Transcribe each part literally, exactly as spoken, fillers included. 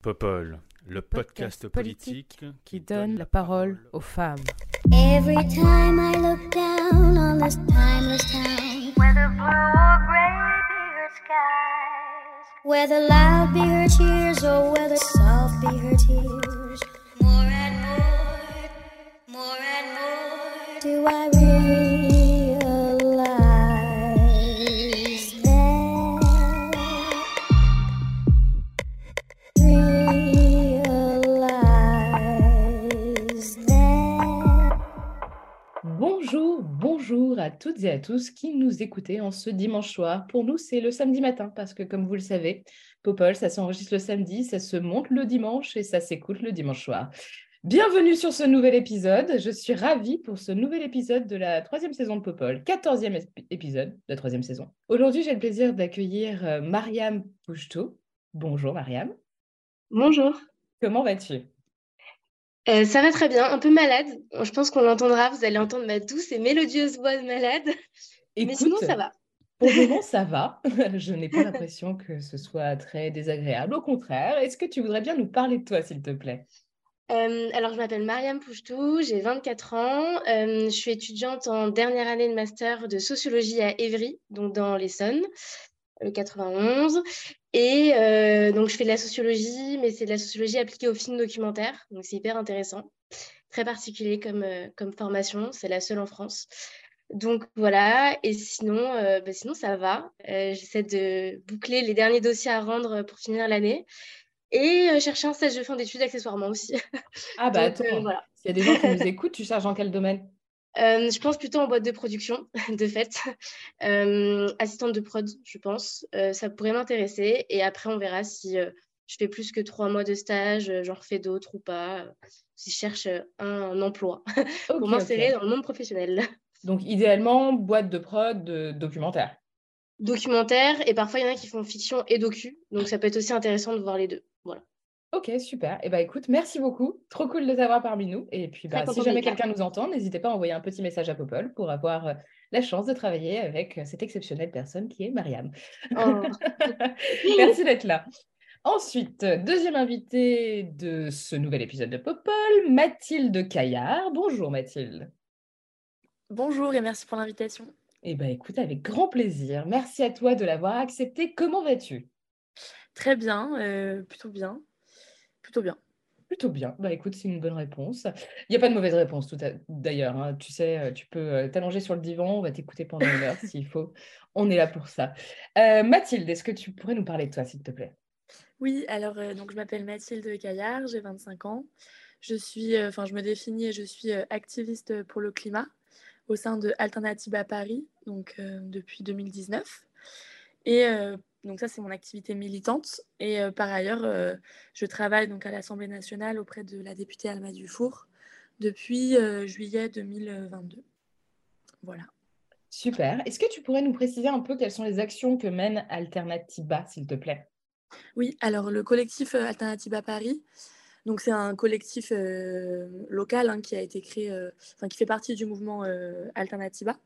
Popol, le podcast politique qui donne la parole aux femmes. Every time I look down on this timeless town, whether blue or gray be her skies, whether loud be her cheers or whether soft be her tears, more and more, more and more do I realize that, realize that. Bonjour, bonjour à toutes et à tous qui nous écoutez en ce dimanche soir. Pour nous, c'est le samedi matin parce que, comme vous le savez, Popol, ça s'enregistre le samedi, ça se monte le dimanche et ça s'écoute le dimanche soir. Bienvenue sur ce nouvel épisode. Je suis ravie pour ce nouvel épisode de la troisième saison de Popol, quatorzième épisode de la troisième saison. Aujourd'hui, j'ai le plaisir d'accueillir euh, Mariam Pouchtou. Bonjour Mariam. Bonjour. Comment vas-tu ? Euh, ça va très bien, un peu malade. Je pense qu'on l'entendra, vous allez entendre ma douce et mélodieuse voix de malade. Écoute, Mais sinon, ça va. Pour le moment, ça va. Je n'ai pas l'impression que ce soit très désagréable. Au contraire, est-ce que tu voudrais bien nous parler de toi, s'il te plaît ? Euh, alors, je m'appelle Mariam Pouchtou, j'ai vingt-quatre ans. Euh, je suis étudiante en dernière année de master de sociologie à Évry, donc dans l'Essonne, le quatre-vingt-onze. Et euh, donc, je fais de la sociologie, mais c'est de la sociologie appliquée au film documentaire. Donc, c'est hyper intéressant. Très particulier comme, euh, comme formation. C'est la seule en France. Donc, voilà. Et sinon, euh, bah, sinon ça va. Euh, j'essaie de boucler les derniers dossiers à rendre pour finir l'année. Et euh, chercher un stage de fin d'études accessoirement aussi. Ah bah Donc, euh, attends, voilà. s'il y a des gens qui nous écoutent, tu cherches dans quel domaine ? Euh, je pense plutôt en boîte de production, de fait. Euh, assistante de prod, je pense. Euh, ça pourrait m'intéresser. Et après, on verra si euh, je fais plus que trois mois de stage, euh, j'en refais d'autres ou pas. euh, Si je cherche euh, un, un emploi pour Ok, m'insérer ok. dans le monde professionnel. Donc, idéalement, boîte de prod, de documentaire. Documentaire, et parfois, il y en a qui font fiction et docu. Donc, ça peut être aussi intéressant de voir les deux. Voilà. Ok, super. Eh bien, écoute, merci beaucoup. Trop cool de t'avoir parmi nous. Et puis, Très bah, si contente jamais d'être là. quelqu'un nous entend, n'hésitez pas à envoyer un petit message à Popol pour avoir euh, la chance de travailler avec euh, cette exceptionnelle personne qui est Mariam. Oh. Merci d'être là. Ensuite, euh, deuxième invitée de ce nouvel épisode de Popol, Mathilde Caillard. Bonjour Mathilde. Bonjour et merci pour l'invitation. Eh bien, écoute, avec grand plaisir. Merci à toi de l'avoir accepté. Comment vas-tu ? Très bien, euh, plutôt bien, plutôt bien. Plutôt bien. Bah écoute, c'est une bonne réponse. Il n'y a pas de mauvaise réponse tout à... d'ailleurs. Hein. Tu sais, euh, tu peux euh, t'allonger sur le divan, on va t'écouter pendant une heure s'il faut. On est là pour ça. Euh, Mathilde, est-ce que tu pourrais nous parler de toi, s'il te plaît ? Oui, alors euh, donc je m'appelle Mathilde Caillard, j'ai vingt-cinq ans. Je suis, euh, enfin je me définis et je suis euh, activiste pour le climat au sein de Alternatiba Paris, donc euh, depuis deux mille dix-neuf. Et euh, donc ça c'est mon activité militante. Et euh, par ailleurs, euh, je travaille donc à l'Assemblée nationale auprès de la députée Alma Dufour depuis euh, juillet deux mille vingt-deux. Voilà. Super. Est-ce que tu pourrais nous préciser un peu quelles sont les actions que mène Alternatiba, s'il te plaît ? Oui, alors le collectif euh, Alternatiba Paris, donc c'est un collectif euh, local hein, qui a été créé, euh, enfin qui fait partie du mouvement euh, Alternatiba.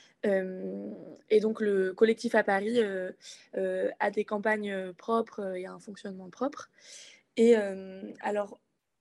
Euh, et donc le collectif à Paris euh, euh, a des campagnes propres et un fonctionnement propre. Et euh, alors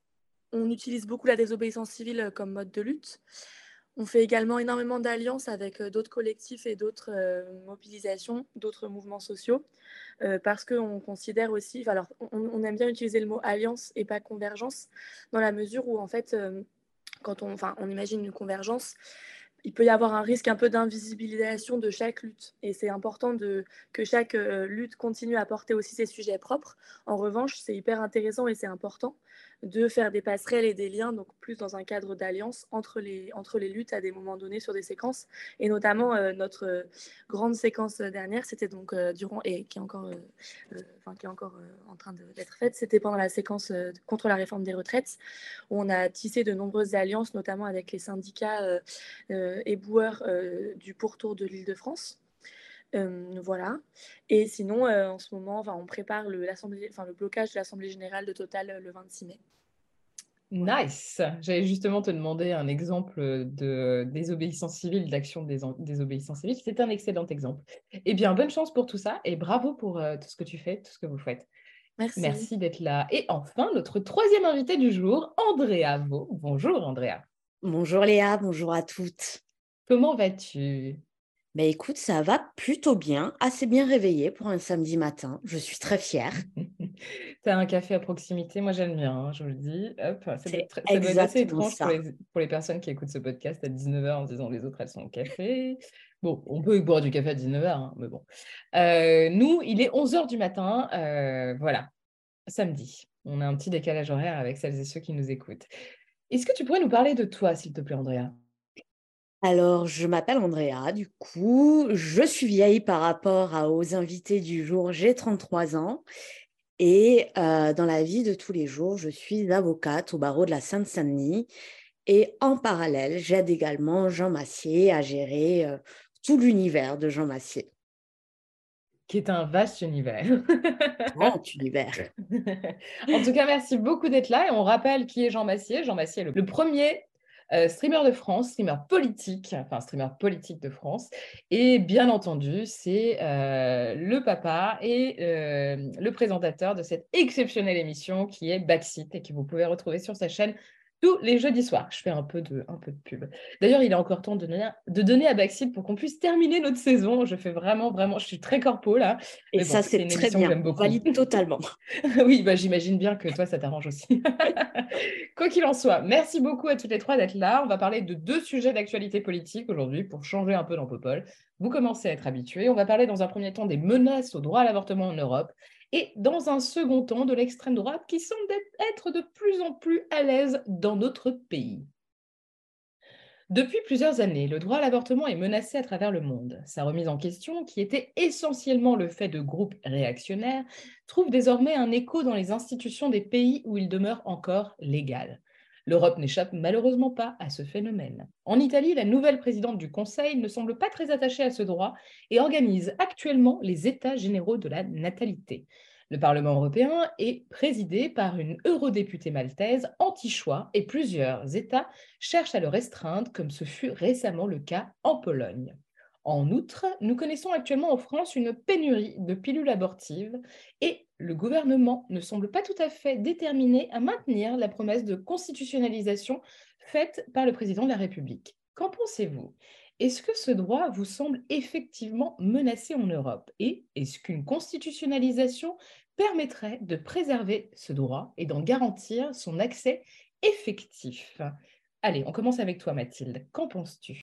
on utilise beaucoup la désobéissance civile comme mode de lutte. On fait également énormément d'alliances avec d'autres collectifs et d'autres euh, mobilisations, d'autres mouvements sociaux, euh, parce qu'on considère aussi, alors on, on aime bien utiliser le mot alliance et pas convergence, dans la mesure où en fait, euh, quand on, enfin, on imagine une convergence, il peut y avoir un risque un peu d'invisibilisation de chaque lutte. Et c'est important de, que chaque euh, lutte continue à porter aussi ses sujets propres. En revanche, c'est hyper intéressant et c'est important de faire des passerelles et des liens, donc plus dans un cadre d'alliance entre les, entre les luttes à des moments donnés sur des séquences. Et notamment, euh, notre euh, grande séquence dernière, c'était donc euh, durant, et qui est encore, euh, euh, enfin, qui est encore euh, en train de, d'être faite, c'était pendant la séquence euh, contre la réforme des retraites, où on a tissé de nombreuses alliances, notamment avec les syndicats euh, euh, éboueurs euh, du pourtour de l'Île-de-France. Euh, voilà. Et sinon, euh, en ce moment, on prépare le, enfin, le blocage de l'Assemblée générale de Total euh, le vingt-six mai. Voilà. Nice. J'allais justement te demander un exemple de désobéissance civile, d'action de désobéissance civile. C'est un excellent exemple. Eh bien, bonne chance pour tout ça et bravo pour euh, tout ce que tu fais, tout ce que vous faites. Merci. Merci d'être là. Et enfin, notre troisième invité du jour, Andrea Vaux. Bonjour Andrea. Bonjour Léa, bonjour à toutes. Comment vas-tu? Ben écoute, ça va plutôt bien, assez bien réveillée pour un samedi matin. Je suis très fière. Tu as un café à proximité? Moi, j'aime bien, hein, je vous le dis. Hop, ça, doit C'est être, ça doit être assez exactement étrange pour ça. les, pour les personnes qui écoutent ce podcast à dix-neuf heures en se disant les autres, elles sont au café. Bon, on peut boire du café à dix-neuf heures, hein, mais bon. Euh, nous, il est onze heures du matin. Euh, voilà, samedi. On a un petit décalage horaire avec celles et ceux qui nous écoutent. Est-ce que tu pourrais nous parler de toi, s'il te plaît, Andrea? Alors, je m'appelle Andrea, du coup, je suis vieille par rapport à- aux invités du jour, j'ai trente-trois ans et euh, dans la vie de tous les jours, je suis avocate au barreau de la Seine-Saint-Denis et en parallèle, j'aide également Jean Massier à gérer euh, tout l'univers de Jean Massier. Qui est un vaste univers. Grand univers. En tout cas, merci beaucoup d'être là. Et on rappelle qui est Jean Massier. Jean Massier est le, le premier euh, streamer de France, streamer politique, enfin streamer politique de France. Et bien entendu, c'est euh, le papa et euh, le présentateur de cette exceptionnelle émission qui est Backseat et que vous pouvez retrouver sur sa chaîne tous les jeudis soirs. Je fais un peu de, un peu de pub. D'ailleurs, il est encore temps de donner, de donner à Backseat pour qu'on puisse terminer notre saison. Je fais vraiment, vraiment, je suis très corpo là. Et Mais ça, bon, c'est une très émission que bien. j'aime On beaucoup. valide totalement. Oui, bah, j'imagine bien que toi, ça t'arrange aussi. Quoi qu'il en soit, merci beaucoup à toutes les trois d'être là. On va parler de deux sujets d'actualité politique aujourd'hui pour changer un peu dans Popol. Vous commencez à être habitués. On va parler dans un premier temps des menaces au droit à l'avortement en Europe et dans un second temps de l'extrême droite qui semble être de plus en plus à l'aise dans notre pays. Depuis plusieurs années, le droit à l'avortement est menacé à travers le monde. Sa remise en question, qui était essentiellement le fait de groupes réactionnaires, trouve désormais un écho dans les institutions des pays où il demeure encore légal. L'Europe n'échappe malheureusement pas à ce phénomène. En Italie, la nouvelle présidente du Conseil ne semble pas très attachée à ce droit et organise actuellement les États généraux de la natalité. Le Parlement européen est présidé par une eurodéputée maltaise anti-choix et plusieurs États cherchent à le restreindre, comme ce fut récemment le cas en Pologne. En outre, nous connaissons actuellement en France une pénurie de pilules abortives et le gouvernement ne semble pas tout à fait déterminé à maintenir la promesse de constitutionnalisation faite par le président de la République. Qu'en pensez-vous ? Est-ce que ce droit vous semble effectivement menacé en Europe? Et est-ce qu'une constitutionnalisation permettrait de préserver ce droit et d'en garantir son accès effectif? Allez, on commence avec toi, Mathilde. Qu'en penses-tu?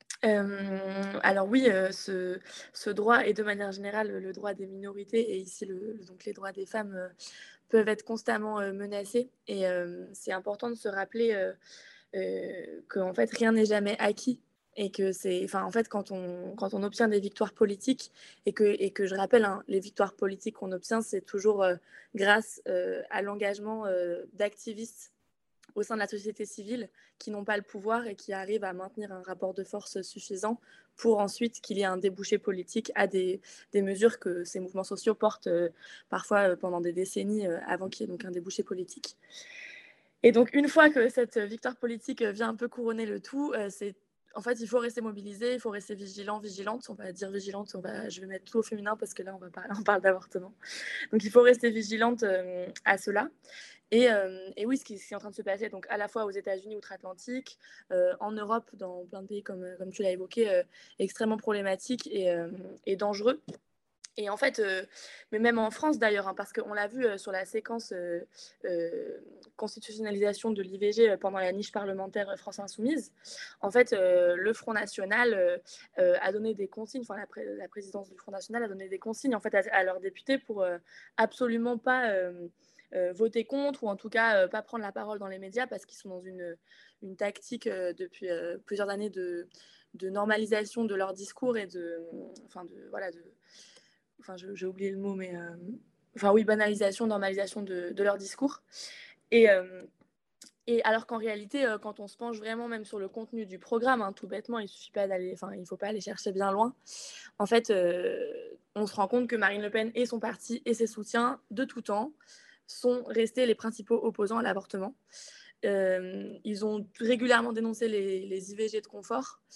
Euh, alors oui, euh, ce, ce droit et de manière générale le droit des minorités et ici le, donc les droits des femmes euh, peuvent être constamment euh, menacés et euh, c'est important de se rappeler euh, euh, qu'en fait rien n'est jamais acquis et que c'est, enfin en fait quand on quand on obtient des victoires politiques et que et que je rappelle hein, les victoires politiques qu'on obtient c'est toujours euh, grâce euh, à l'engagement euh, d'activistes au sein de la société civile qui n'ont pas le pouvoir et qui arrivent à maintenir un rapport de force suffisant pour ensuite qu'il y ait un débouché politique à des, des mesures que ces mouvements sociaux portent euh, parfois euh, pendant des décennies euh, avant qu'il y ait donc un débouché politique. Et donc une fois que cette victoire politique vient un peu couronner le tout, euh, c'est en fait, il faut rester mobilisé, il faut rester vigilant, vigilante. On va dire vigilante, on va, je vais mettre tout au féminin parce que là, on, va parler, on parle d'avortement. Donc, il faut rester vigilante euh, à cela. Et, euh, et oui, ce qui, ce qui est en train de se passer, donc à la fois aux États-Unis outre-Atlantique, euh, en Europe, dans plein de pays comme, comme tu l'as évoqué, euh, extrêmement problématique et, euh, et dangereux. Et en fait, euh, mais même en France d'ailleurs, hein, parce qu'on l'a vu euh, sur la séquence euh, euh, constitutionnalisation de l'I V G euh, pendant la niche parlementaire France Insoumise, en fait, euh, le Front National euh, euh, a donné des consignes, enfin la, pré la présidence du Front National a donné des consignes en fait à, à leurs députés pour euh, absolument pas euh, euh, voter contre ou en tout cas euh, pas prendre la parole dans les médias parce qu'ils sont dans une, une tactique euh, depuis euh, plusieurs années de, de normalisation de leur discours et de, enfin de voilà de Enfin, j'ai oublié le mot, mais euh, enfin oui, banalisation, normalisation de, de leur discours. Et, euh, et alors qu'en réalité, euh, quand on se penche vraiment même sur le contenu du programme, hein, tout bêtement, il suffit pas d'aller, enfin, il faut pas aller chercher bien loin. En fait, euh, on se rend compte que Marine Le Pen et son parti et ses soutiens de tout temps sont restés les principaux opposants à l'avortement. Euh, ils ont régulièrement dénoncé les, les I V G de confort.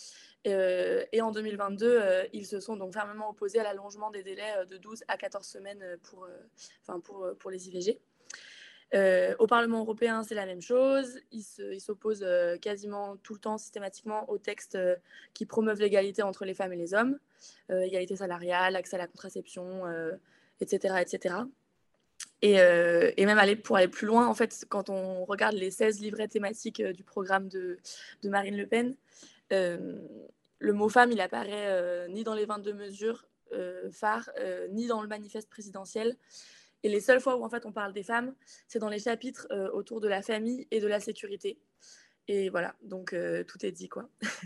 Euh, et en deux mille vingt-deux, euh, ils se sont donc fermement opposés à l'allongement des délais de douze à quatorze semaines pour, euh, enfin pour, pour les I V G. Euh, au Parlement européen, c'est la même chose. Ils, se, ils s'opposent euh, quasiment tout le temps, systématiquement, aux textes euh, qui promeuvent l'égalité entre les femmes et les hommes, euh, égalité salariale, accès à la contraception, euh, et cetera, et cetera. Et, euh, et même aller, pour aller plus loin, en fait, quand on regarde les seize livrets thématiques euh, du programme de, de Marine Le Pen, euh, le mot femme, il apparaît euh, ni dans les vingt-deux mesures euh, phares, euh, ni dans le manifeste présidentiel. Et les seules fois où en fait on parle des femmes, c'est dans les chapitres euh, autour de la famille et de la sécurité. Et voilà, donc euh, tout est dit, quoi.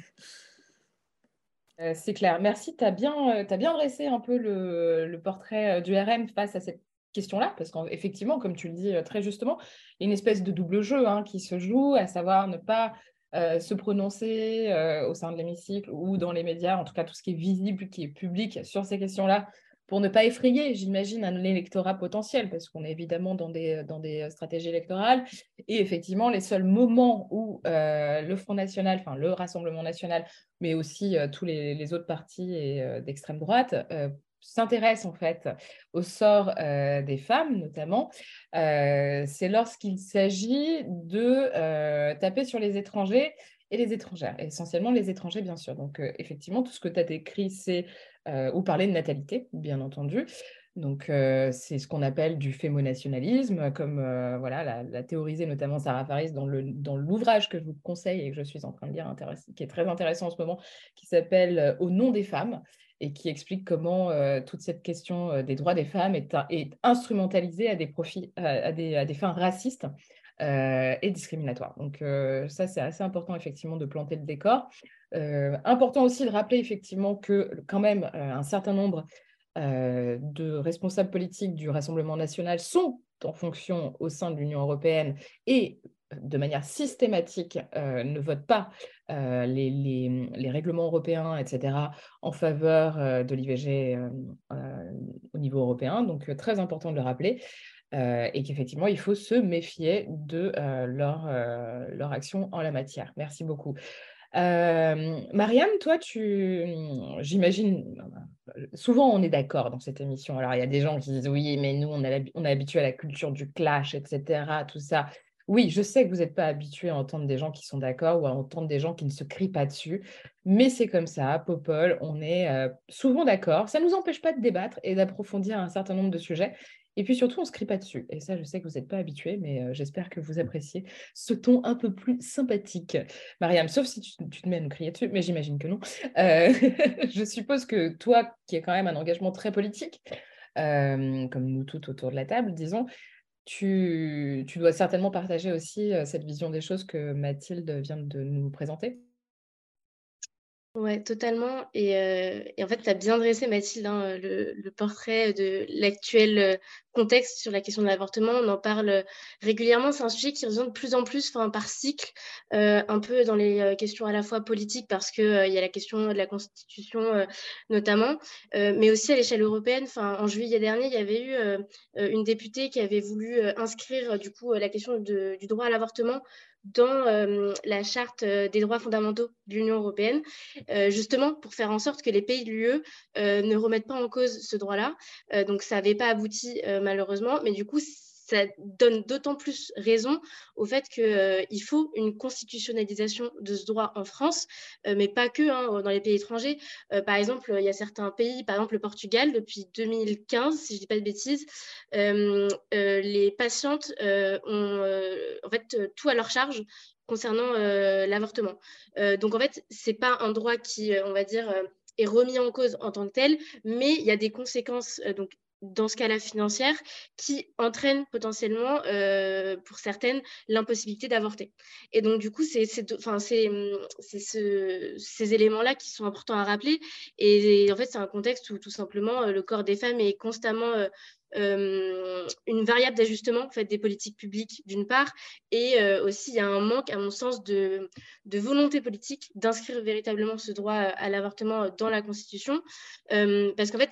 euh, c'est clair. Merci, tu as bien, euh, t'as bien dressé un peu le, le portrait euh, du R M face à cette question-là, parce qu'effectivement, comme tu le dis euh, très justement, il y a une espèce de double jeu hein, qui se joue, à savoir ne pas euh, se prononcer euh, au sein de l'hémicycle ou dans les médias, en tout cas tout ce qui est visible, qui est public sur ces questions-là, pour ne pas effrayer, j'imagine, un électorat potentiel, parce qu'on est évidemment dans des, dans des stratégies électorales. Et effectivement, les seuls moments où euh, le Front National, enfin le Rassemblement National, mais aussi euh, tous les, les autres partis et, euh, d'extrême droite, euh, s'intéressent en fait au sort euh, des femmes, notamment, euh, c'est lorsqu'il s'agit de euh, taper sur les étrangers et les étrangères, et essentiellement les étrangers, bien sûr. Donc, euh, effectivement, tout ce que tu as décrit, c'est Euh, ou parler de natalité, bien entendu. Donc, euh, c'est ce qu'on appelle du fémonationalisme, comme euh, voilà, l'a, l'a théorisé notamment Sarah Faris dans, le, dans l'ouvrage que je vous conseille et que je suis en train de lire, qui est très intéressant en ce moment, qui s'appelle euh, « Au nom des femmes » et qui explique comment euh, toute cette question euh, des droits des femmes est, est instrumentalisée à des, profits, à, à, des, à des fins racistes euh, et discriminatoires. Donc, euh, ça, c'est assez important, effectivement, de planter le décor. Euh, important aussi de rappeler effectivement que quand même euh, un certain nombre euh, de responsables politiques du Rassemblement national sont en fonction au sein de l'Union européenne et de manière systématique euh, ne votent pas euh, les, les, les règlements européens, et cetera, en faveur euh, de l'I V G euh, euh, au niveau européen. Donc, euh, très important de le rappeler. Euh, et qu'effectivement, il faut se méfier de euh, leur, euh, leur action en la matière. Merci beaucoup. Euh, Mariam, toi, tu, j'imagine, souvent on est d'accord dans cette émission. Alors, il y a des gens qui disent oui, mais nous, on, a on est habitué à la culture du clash, et cetera, tout ça. Oui, je sais que vous n'êtes pas habitué à entendre des gens qui sont d'accord ou à entendre des gens qui ne se crient pas dessus, mais c'est comme ça, Popol, on est euh, souvent d'accord. Ça ne nous empêche pas de débattre et d'approfondir un certain nombre de sujets. Et puis surtout, on ne se crie pas dessus. Et ça, je sais que vous n'êtes pas habitué, mais euh, j'espère que vous appréciez ce ton un peu plus sympathique. Mariam, sauf si tu, tu te mets à nous crier dessus, mais j'imagine que non. Euh, je suppose que toi, qui as quand même un engagement très politique, euh, comme nous toutes autour de la table, disons, tu, tu dois certainement partager aussi euh, cette vision des choses que Mathilde vient de nous présenter. Ouais, totalement. Et, euh, et en fait, tu as bien dressé, Mathilde, hein, le, le portrait de l'actuel contexte sur la question de l'avortement. On en parle régulièrement. C'est un sujet qui revient de plus en plus, enfin, par cycle, euh, un peu dans les questions à la fois politiques, parce qu'il euh, y a la question de la Constitution euh, notamment, euh, mais aussi à l'échelle européenne. Enfin, en juillet dernier, il y avait eu euh, une députée qui avait voulu euh, inscrire du coup, la question de, du droit à l'avortement dans euh, la charte des droits fondamentaux de l'Union européenne, euh, justement pour faire en sorte que les pays de l'U E euh, ne remettent pas en cause ce droit-là. Euh, donc ça n'avait pas abouti euh, malheureusement, mais du coup ça donne d'autant plus raison au fait qu'il euh, faut une constitutionnalisation de ce droit en France, euh, mais pas que hein, dans les pays étrangers. Euh, par exemple, il y a certains pays, par exemple le Portugal, depuis deux mille quinze, si je ne dis pas de bêtises, euh, euh, les patientes euh, ont euh, en fait tout à leur charge concernant euh, l'avortement. Euh, donc en fait, ce n'est pas un droit qui, on va dire, euh, est remis en cause en tant que tel, mais il y a des conséquences euh, donc, dans ce cas-là financière, qui entraîne potentiellement, euh, pour certaines, l'impossibilité d'avorter. Et donc, du coup, c'est, c'est, enfin, c'est, c'est ce, ces éléments-là qui sont importants à rappeler. Et, et en fait, c'est un contexte où, tout simplement, le corps des femmes est constamment euh, euh, une variable d'ajustement en fait, des politiques publiques, d'une part, et euh, aussi, il y a un manque, à mon sens, de, de volonté politique d'inscrire véritablement ce droit à l'avortement dans la Constitution. Euh, parce qu'en fait,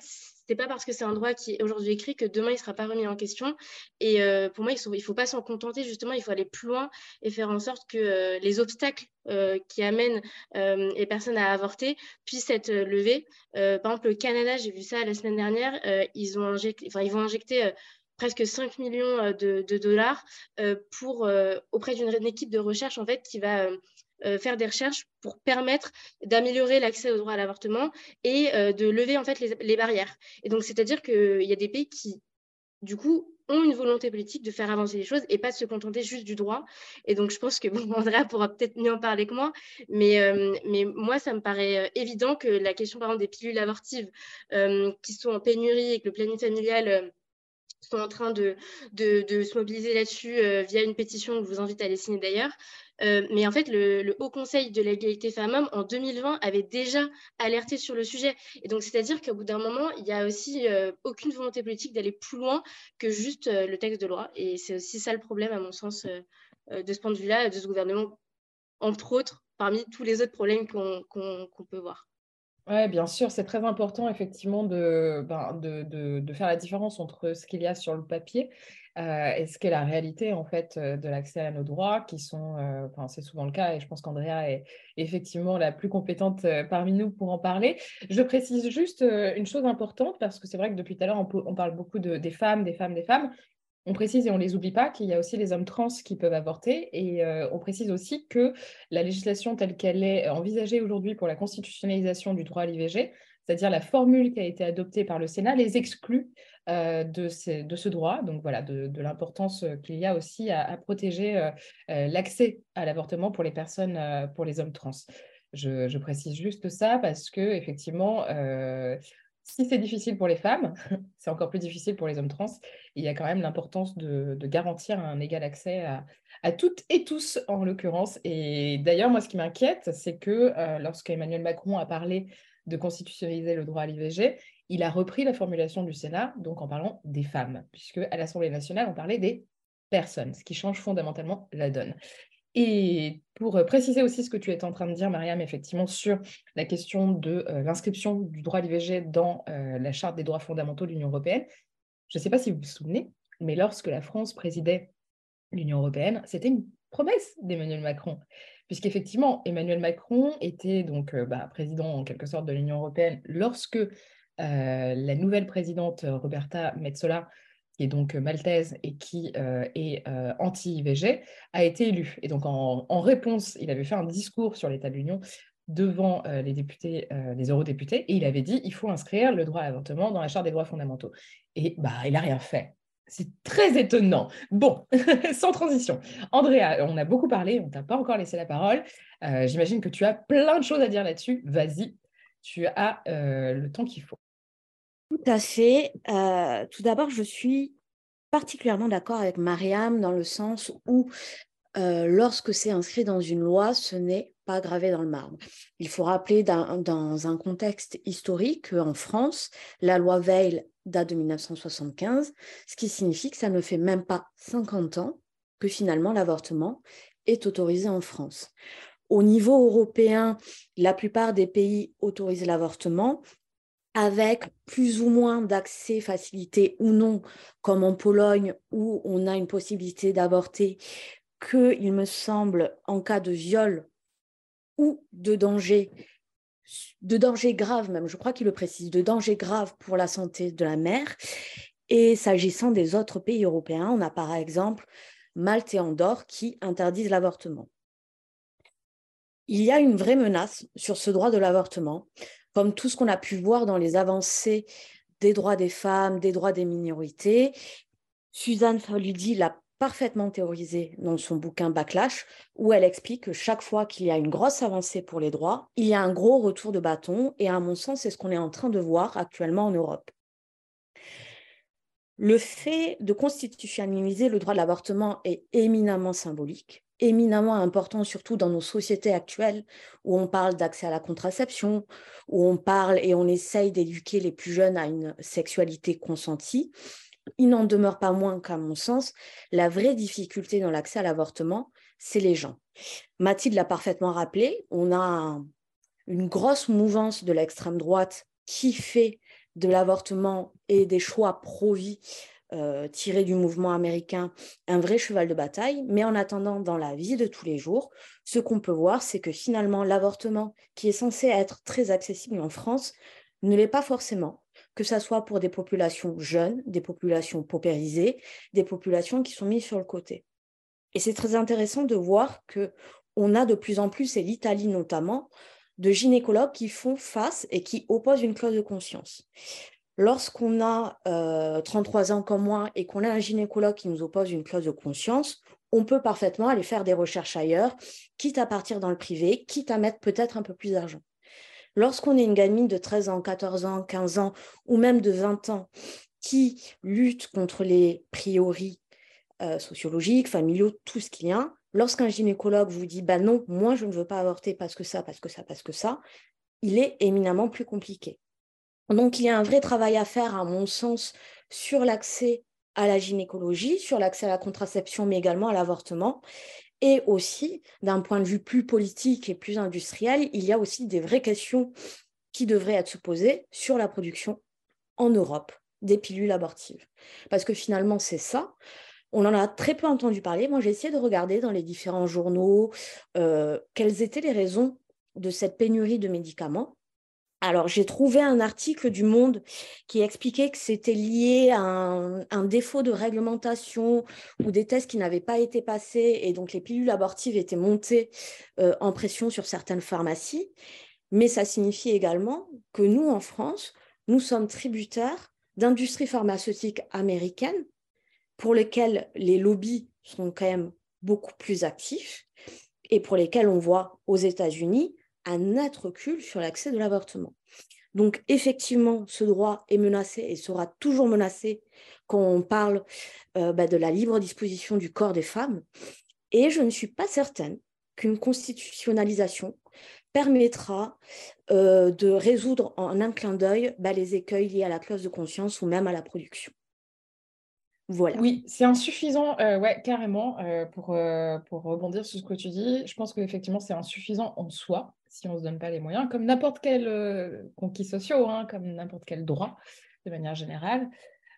c'est pas parce que c'est un droit qui est aujourd'hui écrit que demain il sera pas remis en question. Et euh, pour moi, il ne faut pas s'en contenter, justement, il faut aller plus loin et faire en sorte que euh, les obstacles euh, qui amènent euh, les personnes à avorter puissent être levés. Euh, par exemple, le Canada, j'ai vu ça la semaine dernière, euh, ils, ont injecté, enfin, ils vont injecter euh, presque cinq millions de, de dollars euh, pour, euh, auprès d'une équipe de recherche en fait, qui va euh, euh, faire des recherches pour permettre d'améliorer l'accès au droit à l'avortement et euh, de lever en fait, les, les barrières. Et donc, c'est-à-dire qu'il y a des pays qui, du coup, ont une volonté politique de faire avancer les choses et pas de se contenter juste du droit. Et donc, je pense que bon, Andrea pourra peut-être mieux en parler que moi, mais, euh, mais moi, ça me paraît évident que la question, par exemple, des pilules abortives euh, qui sont en pénurie et que le planning familial euh, sont en train de, de, de se mobiliser là-dessus euh, via une pétition que je vous invite à aller signer d'ailleurs. Euh, mais en fait, le, le Haut Conseil de l'égalité femmes-hommes, en deux mille vingt, avait déjà alerté sur le sujet. Et donc, c'est-à-dire qu'au bout d'un moment, il n'y a aussi euh, aucune volonté politique d'aller plus loin que juste euh, le texte de loi. Et c'est aussi ça le problème, à mon sens, euh, euh, de ce point de vue-là, de ce gouvernement, entre autres, parmi tous les autres problèmes qu'on qu'on, qu'on peut voir. Oui, bien sûr, c'est très important effectivement de, ben, de, de, de faire la différence entre ce qu'il y a sur le papier euh, et ce qu'est la réalité en fait euh, de l'accès à nos droits, qui sont, euh, enfin, c'est souvent le cas et je pense qu'Andrea est effectivement la plus compétente euh, parmi nous pour en parler. Je précise juste euh, une chose importante parce que c'est vrai que depuis tout à l'heure on, on parle beaucoup de, des femmes, des femmes, des femmes. On précise et on ne les oublie pas qu'il y a aussi les hommes trans qui peuvent avorter et euh, on précise aussi que la législation telle qu'elle est envisagée aujourd'hui pour la constitutionnalisation du droit à l'I V G, c'est-à-dire la formule qui a été adoptée par le Sénat, les exclut euh, de, ces, de ce droit. Donc voilà, de, de l'importance qu'il y a aussi à, à protéger euh, euh, l'accès à l'avortement pour les personnes, euh, pour les hommes trans. Je, je précise juste ça parce que effectivement, euh, si c'est difficile pour les femmes, c'est encore plus difficile pour les hommes trans. Il y a quand même l'importance de, de garantir un égal accès à, à toutes et tous, en l'occurrence. Et d'ailleurs, moi, ce qui m'inquiète, c'est que euh, lorsque Emmanuel Macron a parlé de constitutionnaliser le droit à l'I V G, il a repris la formulation du Sénat, donc en parlant des femmes, puisque à l'Assemblée nationale, on parlait des personnes, ce qui change fondamentalement la donne. Et pour préciser aussi ce que tu étais en train de dire, Mariam, effectivement, sur la question de euh, l'inscription du droit à l'I V G dans euh, la Charte des droits fondamentaux de l'Union européenne, je ne sais pas si vous vous souvenez, mais lorsque la France présidait l'Union européenne, c'était une promesse d'Emmanuel Macron, puisqu'effectivement, Emmanuel Macron était donc euh, bah, président en quelque sorte de l'Union européenne lorsque euh, la nouvelle présidente Roberta Metsola, qui est donc maltaise et qui euh, est euh, anti-I V G, a été élue. Et donc, en, en réponse, il avait fait un discours sur l'état de l'Union devant euh, les députés, euh, les eurodéputés, et il avait dit il faut inscrire le droit à l'avortement dans la Charte des droits fondamentaux. Et bah, il n'a rien fait. C'est très étonnant. Bon, sans transition. Andrea, on a beaucoup parlé, on ne t'a pas encore laissé la parole. Euh, j'imagine que tu as plein de choses à dire là-dessus. Vas-y, tu as euh, le temps qu'il faut. Tout à fait. Euh, tout d'abord, je suis particulièrement d'accord avec Mariam dans le sens où euh, lorsque c'est inscrit dans une loi, ce n'est pas gravé dans le marbre. Il faut rappeler dans, dans un contexte historique qu'en France, la loi Veil date de mille neuf cent soixante-quinze, ce qui signifie que ça ne fait même pas cinquante ans que finalement l'avortement est autorisé en France. Au niveau européen, la plupart des pays autorisent l'avortement, avec plus ou moins d'accès facilité ou non, comme en Pologne, où on a une possibilité d'avorter que, il me semble, en cas de viol ou de danger, de danger grave même, je crois qu'il le précise, de danger grave pour la santé de la mère. Et s'agissant des autres pays européens, on a par exemple Malte et Andorre qui interdisent l'avortement. Il y a une vraie menace sur ce droit de l'avortement, comme tout ce qu'on a pu voir dans les avancées des droits des femmes, des droits des minorités. Suzanne Faludi l'a parfaitement théorisé dans son bouquin Backlash, où elle explique que chaque fois qu'il y a une grosse avancée pour les droits, il y a un gros retour de bâton, et à mon sens, c'est ce qu'on est en train de voir actuellement en Europe. Le fait de constitutionnaliser le droit de l'avortement est éminemment symbolique, éminemment important, surtout dans nos sociétés actuelles où on parle d'accès à la contraception, où on parle et on essaye d'éduquer les plus jeunes à une sexualité consentie. Il n'en demeure pas moins qu'à mon sens, la vraie difficulté dans l'accès à l'avortement, c'est les gens. Mathilde l'a parfaitement rappelé, on a un, une grosse mouvance de l'extrême droite qui fait de l'avortement et des choix pro-vie euh, tirés du mouvement américain un vrai cheval de bataille. Mais en attendant, dans la vie de tous les jours, ce qu'on peut voir, c'est que finalement, l'avortement, qui est censé être très accessible en France, ne l'est pas forcément, que ce soit pour des populations jeunes, des populations paupérisées, des populations qui sont mises sur le côté. Et c'est très intéressant de voir qu'on a de plus en plus, et l'Italie notamment, de gynécologues qui font face et qui opposent une clause de conscience. Lorsqu'on a euh, trente-trois ans comme moi et qu'on a un gynécologue qui nous oppose une clause de conscience, on peut parfaitement aller faire des recherches ailleurs, quitte à partir dans le privé, quitte à mettre peut-être un peu plus d'argent. Lorsqu'on est une gamine de treize ans, quatorze ans, quinze ans ou même de vingt ans qui lutte contre les priori euh, sociologiques, familiaux, tout ce qu'il y a, lorsqu'un gynécologue vous dit bah « non, moi je ne veux pas avorter parce que ça, parce que ça, parce que ça », il est éminemment plus compliqué. Donc il y a un vrai travail à faire, à mon sens, sur l'accès à la gynécologie, sur l'accès à la contraception, mais également à l'avortement. Et aussi, d'un point de vue plus politique et plus industriel, il y a aussi des vraies questions qui devraient être se poser sur la production en Europe des pilules abortives. Parce que finalement, c'est ça. On en a très peu entendu parler. Moi, j'ai essayé de regarder dans les différents journaux euh, quelles étaient les raisons de cette pénurie de médicaments. Alors, j'ai trouvé un article du Monde qui expliquait que c'était lié à un, un défaut de réglementation ou des tests qui n'avaient pas été passés et donc les pilules abortives étaient montées euh, en pression sur certaines pharmacies. Mais ça signifie également que nous, en France, nous sommes tributaires d'industries pharmaceutiques américaines pour lesquelles les lobbies sont quand même beaucoup plus actifs et pour lesquels on voit aux États-Unis un net recul sur l'accès de l'avortement. Donc, effectivement, ce droit est menacé et sera toujours menacé quand on parle euh, bah, de la libre disposition du corps des femmes. Et je ne suis pas certaine qu'une constitutionnalisation permettra euh, de résoudre en un clin d'œil bah, les écueils liés à la clause de conscience ou même à la production. Voilà. Oui, c'est insuffisant, euh, ouais, carrément, euh, pour, euh, pour rebondir sur ce que tu dis. Je pense qu'effectivement, c'est insuffisant en soi, si on ne se donne pas les moyens, comme n'importe quel euh, conquis sociaux, hein, comme n'importe quel droit, de manière générale.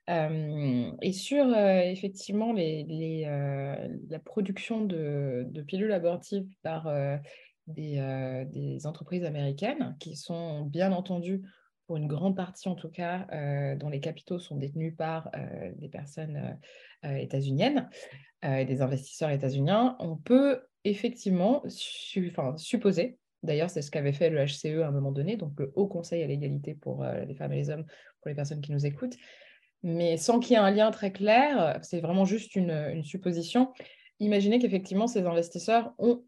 Euh, et sur, euh, effectivement, les, les, euh, la production de, de pilules abortives par euh, des, euh, des entreprises américaines, qui sont bien entendu pour une grande partie en tout cas, euh, dont les capitaux sont détenus par euh, des personnes euh, euh, états-uniennes, euh, des investisseurs états-uniens, on peut effectivement su- supposer, d'ailleurs c'est ce qu'avait fait le H C E à un moment donné, donc le Haut Conseil à l'égalité pour euh, les femmes et les hommes, pour les personnes qui nous écoutent, mais sans qu'il y ait un lien très clair, c'est vraiment juste une, une supposition. Imaginez qu'effectivement ces investisseurs ont,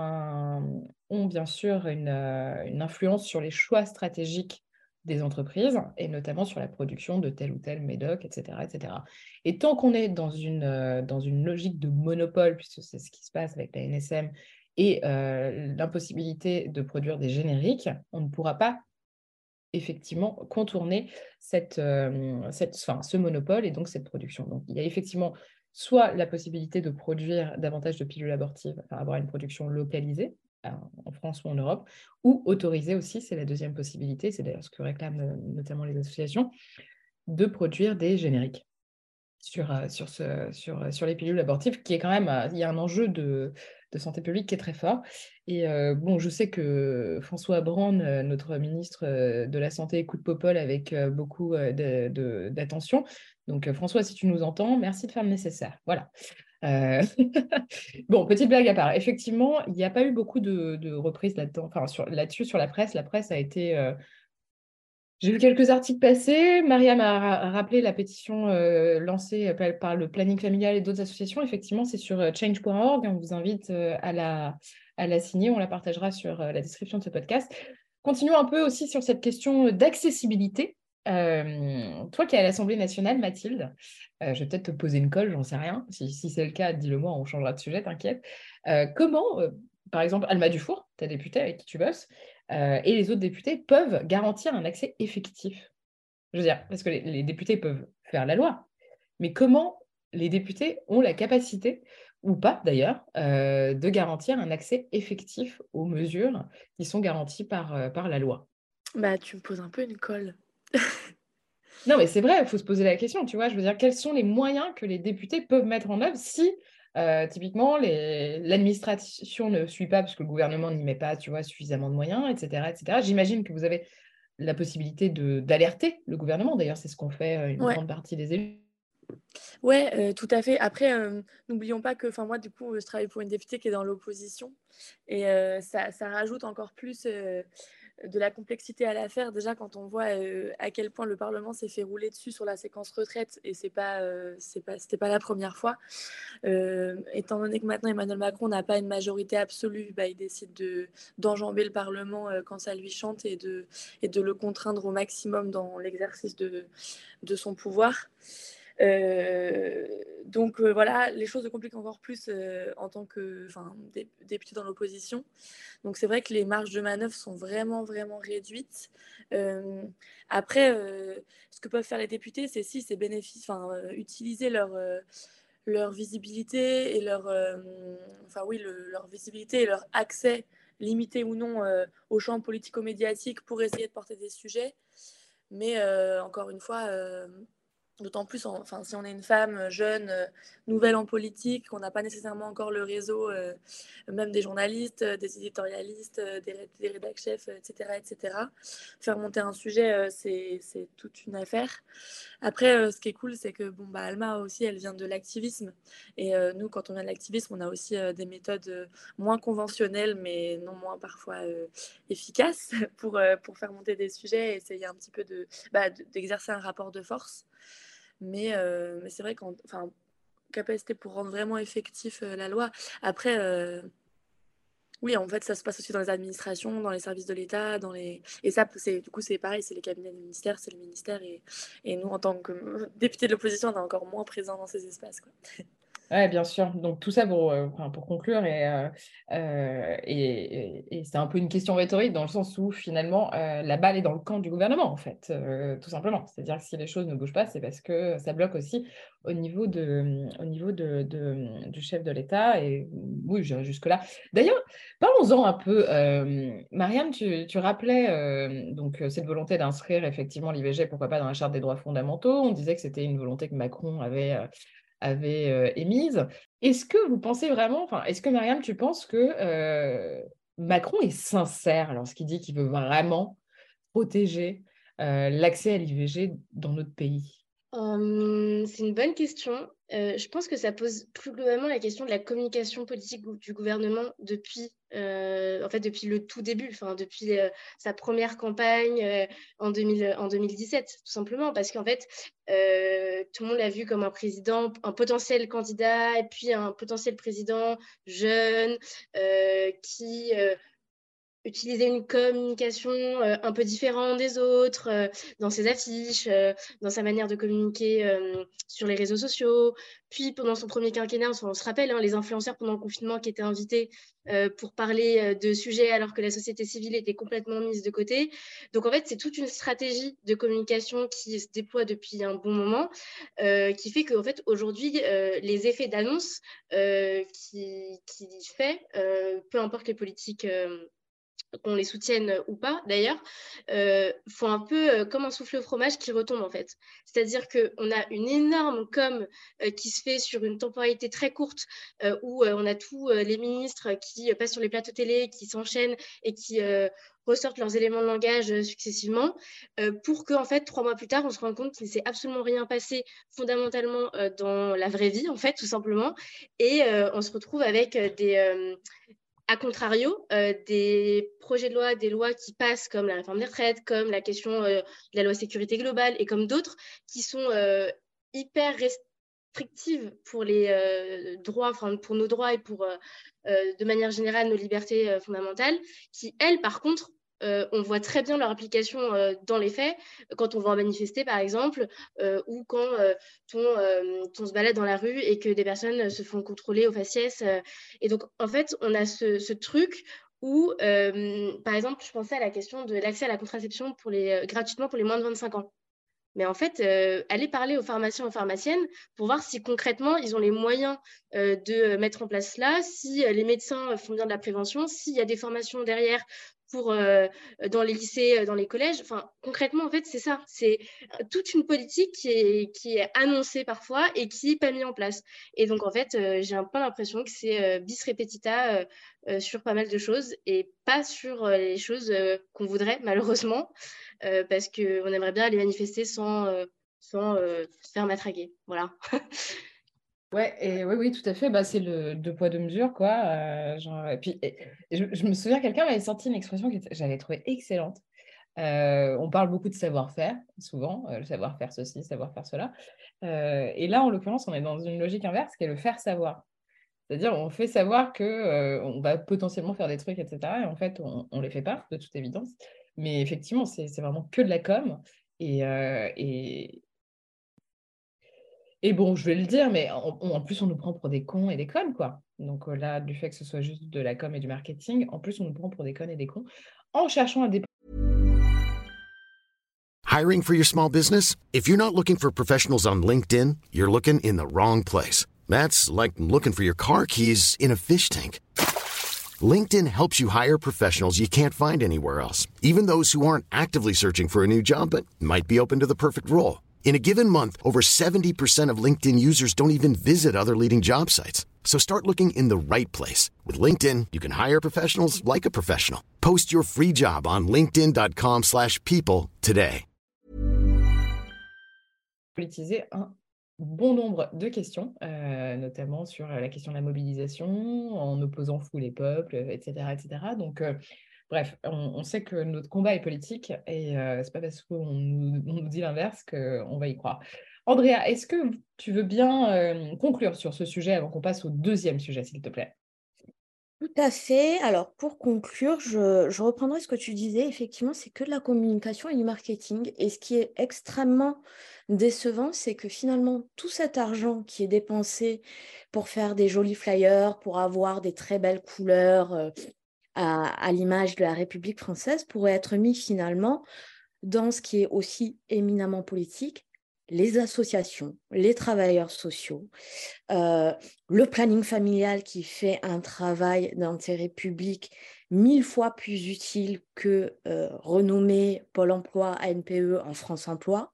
un, ont bien sûr une, une influence sur les choix stratégiques des entreprises, et notamment sur la production de tel ou tel médoc, et cetera, et cetera. Et tant qu'on est dans une, dans une logique de monopole, puisque c'est ce qui se passe avec la N S M, et euh, l'impossibilité de produire des génériques, on ne pourra pas effectivement contourner cette, euh, cette, enfin, ce monopole et donc cette production. Donc il y a effectivement soit la possibilité de produire davantage de pilules abortives, enfin, avoir une production localisée, en France ou en Europe, ou autorisé aussi, c'est la deuxième possibilité, c'est d'ailleurs ce que réclament notamment les associations, de produire des génériques sur, sur, ce, sur, sur les pilules abortives, qui est quand même, il y a un enjeu de, de santé publique qui est très fort. Et euh, bon, je sais que François Braun, notre ministre de la Santé, écoute Popol avec beaucoup de, de, d'attention. Donc François, si tu nous entends, merci de faire le nécessaire. Voilà. Euh... bon, petite blague à part. Effectivement, il n'y a pas eu beaucoup de, de reprises là-dedans, enfin, sur, là-dessus sur la presse. La presse a été... Euh... J'ai vu quelques articles passer. Mariam a ra- rappelé la pétition euh, lancée par, par le Planning Familial et d'autres associations. Effectivement, c'est sur change point org. On vous invite euh, à, la, à la signer. On la partagera sur euh, la description de ce podcast. Continuons un peu aussi sur cette question d'accessibilité. Euh, toi qui es à l'Assemblée nationale, Mathilde, euh, je vais peut-être te poser une colle, j'en sais rien. Si, si c'est le cas, dis-le-moi, on changera de sujet, t'inquiète. Euh, comment, euh, par exemple, Alma Dufour, ta députée avec qui tu bosses, euh, et les autres députés peuvent garantir un accès effectif? Je veux dire, parce que les, les députés peuvent faire la loi, mais comment les députés ont la capacité, ou pas d'ailleurs, euh, de garantir un accès effectif aux mesures qui sont garanties par, euh, par la loi? Bah, tu me poses un peu une colle. Non, mais c'est vrai, il faut se poser la question, tu vois. Je veux dire, quels sont les moyens que les députés peuvent mettre en œuvre si, euh, typiquement, les... l'administration ne suit pas parce que le gouvernement n'y met pas, tu vois, suffisamment de moyens, et cetera, et cetera. J'imagine que vous avez la possibilité de... d'alerter le gouvernement. D'ailleurs, c'est ce qu'ont fait euh, une Ouais. grande partie des élus. Ouais, euh, tout à fait. Après, euh, n'oublions pas que, enfin, moi, du coup, je travaille pour une députée qui est dans l'opposition, et euh, ça, ça rajoute encore plus euh, de la complexité à l'affaire. Déjà, quand on voit euh, à quel point le Parlement s'est fait rouler dessus sur la séquence retraite, et c'est pas, euh, c'est pas, c'était pas la première fois. Euh, étant donné que maintenant Emmanuel Macron n'a pas une majorité absolue, bah, il décide de d'enjamber le Parlement euh, quand ça lui chante et de et de le contraindre au maximum dans l'exercice de de son pouvoir. Euh, donc euh, voilà, les choses se compliquent encore plus euh, en tant que enfin, dé- député dans l'opposition. Donc c'est vrai que les marges de manœuvre sont vraiment, vraiment réduites. Euh, après, euh, ce que peuvent faire les députés, c'est si c'est bénéfice, enfin, euh, utiliser leur, euh, leur visibilité et leur, euh, enfin oui, le- leur visibilité et leur accès limité ou non euh, au champ politico-médiatique pour essayer de porter des sujets. Mais euh, encore une fois, euh, d'autant plus, en, enfin, si on est une femme jeune, euh, nouvelle en politique, qu'on n'a pas nécessairement encore le réseau, euh, même des journalistes, euh, des éditorialistes, euh, des, des rédac chefs, et cetera, et cetera. Faire monter un sujet, euh, c'est, c'est toute une affaire. Après, euh, ce qui est cool, c'est que bon, bah, Alma aussi, elle vient de l'activisme. Et euh, nous, quand on vient de l'activisme, on a aussi euh, des méthodes euh, moins conventionnelles, mais non moins parfois euh, efficaces pour, euh, pour faire monter des sujets et essayer un petit peu de, bah, d'exercer un rapport de force. Mais, euh, mais c'est vrai qu'en enfin, capacité pour rendre vraiment effectif euh, la loi. Après, euh, oui, en fait, ça se passe aussi dans les administrations, dans les services de l'État, dans les et ça, c'est du coup, c'est pareil, c'est les cabinets des ministères, c'est le ministère et, et nous, en tant que députés de l'opposition, on est encore moins présents dans ces espaces, quoi. Ouais, bien sûr. Donc tout ça pour, euh, enfin, pour conclure, et, euh, euh, et, et- et c'est un peu une question rhétorique dans le sens où finalement euh, la balle est dans le camp du gouvernement en fait, euh, tout simplement. C'est-à-dire que si les choses ne bougent pas, c'est parce que ça bloque aussi au niveau de, au niveau de, de- du chef de l'État. Et oui, j'irai jusque-là. D'ailleurs, parlons-en un peu. Euh, Mariam, tu, tu rappelais euh, donc euh, cette volonté d'inscrire effectivement l'I V G, pourquoi pas dans la Charte des droits fondamentaux. On disait que c'était une volonté que Macron avait. euh, avait euh, émise. Est-ce que vous pensez vraiment, enfin, est-ce que Mariam, tu penses que euh, Macron est sincère lorsqu'il dit qu'il veut vraiment protéger euh, l'accès à l'I V G dans notre pays? Hum, c'est une bonne question. Euh, je pense que ça pose plus globalement la question de la communication politique gou- du gouvernement depuis, euh, en fait, depuis le tout début, enfin, depuis euh, sa première campagne euh, en deux mille, en deux mille dix-sept, tout simplement, parce qu'en fait, euh, tout le monde l'a vu comme un président, un potentiel candidat, et puis un potentiel président jeune euh, qui euh, utiliser une communication euh, un peu différente des autres, euh, dans ses affiches, euh, dans sa manière de communiquer euh, sur les réseaux sociaux. Puis pendant son premier quinquennat, on, on se rappelle, hein, les influenceurs pendant le confinement qui étaient invités euh, pour parler euh, de sujets alors que la société civile était complètement mise de côté. Donc en fait, c'est toute une stratégie de communication qui se déploie depuis un bon moment, euh, qui fait qu'en fait, aujourd'hui, euh, les effets d'annonce euh, qui, qui fait, euh, peu importe les politiques euh, qu'on les soutienne ou pas d'ailleurs, euh, font un peu euh, comme un souffle au fromage qui retombe en fait. C'est-à-dire qu'on a une énorme com euh, qui se fait sur une temporalité très courte euh, où euh, on a tous euh, les ministres qui euh, passent sur les plateaux télé, qui s'enchaînent et qui euh, ressortent leurs éléments de langage euh, successivement euh, pour qu'en fait, trois mois plus tard, on se rende compte qu'il ne s'est absolument rien passé fondamentalement euh, dans la vraie vie en fait, tout simplement. Et euh, on se retrouve avec euh, des... Euh, a contrario, euh, des projets de loi, des lois qui passent comme la réforme des retraites, comme la question euh, de la loi sécurité globale et comme d'autres qui sont euh, hyper restrictives pour les euh, droits, enfin pour nos droits et pour euh, euh, de manière générale nos libertés euh, fondamentales, qui elles par contre euh, on voit très bien leur application euh, dans les faits, quand on va en manifester par exemple, euh, ou quand euh, on, euh, on se balade dans la rue et que des personnes se font contrôler au faciès. Euh, et donc, en fait, on a ce, ce truc où, euh, par exemple, je pensais à la question de l'accès à la contraception pour les, euh, gratuitement pour les moins de vingt-cinq ans. Mais en fait, euh, allez parler aux pharmaciens et aux pharmaciennes pour voir si concrètement, ils ont les moyens euh, de mettre en place cela, si euh, les médecins font bien de la prévention, s'il y a des formations derrière pour, euh, dans les lycées, dans les collèges. Enfin, concrètement, en fait, c'est ça. C'est toute une politique qui est, qui est annoncée parfois et qui n'est pas mise en place. Et donc, en fait, euh, j'ai un peu l'impression que c'est euh, bis repetita euh, euh, sur pas mal de choses et pas sur euh, les choses euh, qu'on voudrait, malheureusement, euh, parce qu'on aimerait bien aller manifester sans, euh, sans euh, se faire matraquer. Voilà. Ouais, et oui, oui, tout à fait. Bah, c'est le deux poids, deux mesures, quoi. Euh, genre, et puis, et- et je, je me souviens, quelqu'un m'avait sorti une expression que j'avais trouvée excellente. Euh, on parle beaucoup de savoir-faire, souvent, euh, le savoir-faire ceci, savoir-faire cela. Euh, et là, en l'occurrence, on est dans une logique inverse qui est le faire savoir. C'est-à-dire, on fait savoir que, euh, on va potentiellement faire des trucs, et cetera. Et en fait, on ne les fait pas, de toute évidence. Mais effectivement, c'est c'est vraiment que de la com. Et, euh, et, et bon, je vais le dire, mais en, en plus, on nous prend pour des cons et des connes, quoi. Donc euh, là, du fait que ce soit juste de la com et du marketing, en plus, on nous prend pour des connes et des cons en cherchant à dé- Hiring for your small business? If you're not looking for professionals on LinkedIn, you're looking in the wrong place. That's like looking for your car keys in a fish tank. LinkedIn helps you hire professionals you can't find anywhere else, even those who aren't actively searching for a new job but might be open to the perfect role. In a given month, over seventy percent of LinkedIn users don't even visit other leading job sites. So start looking in the right place. With LinkedIn, you can hire professionals like a professional. Post your free job on linkedin.com slash people today. politiser un bon nombre de questions, euh, notamment sur la question de la mobilisation, en opposant foule et peuple, et cetera, et cetera. Donc, euh, bref, on, on sait que notre combat est politique et euh, c'est pas parce qu'on nous, on nous dit l'inverse qu'on va y croire. Andrea, est-ce que tu veux bien euh, conclure sur ce sujet avant qu'on passe au deuxième sujet, s'il te plaît? Tout à fait. Alors, pour conclure, je, je reprendrai ce que tu disais. Effectivement, c'est que de la communication et du marketing. Et ce qui est extrêmement décevant, c'est que finalement, tout cet argent qui est dépensé pour faire des jolis flyers, pour avoir des très belles couleurs euh, à, à l'image de la République française, pourrait être mis finalement dans ce qui est aussi éminemment politique, les associations, les travailleurs sociaux, euh, le planning familial qui fait un travail d'intérêt public mille fois plus utile que euh, renommer Pôle emploi A N P E en France Emploi,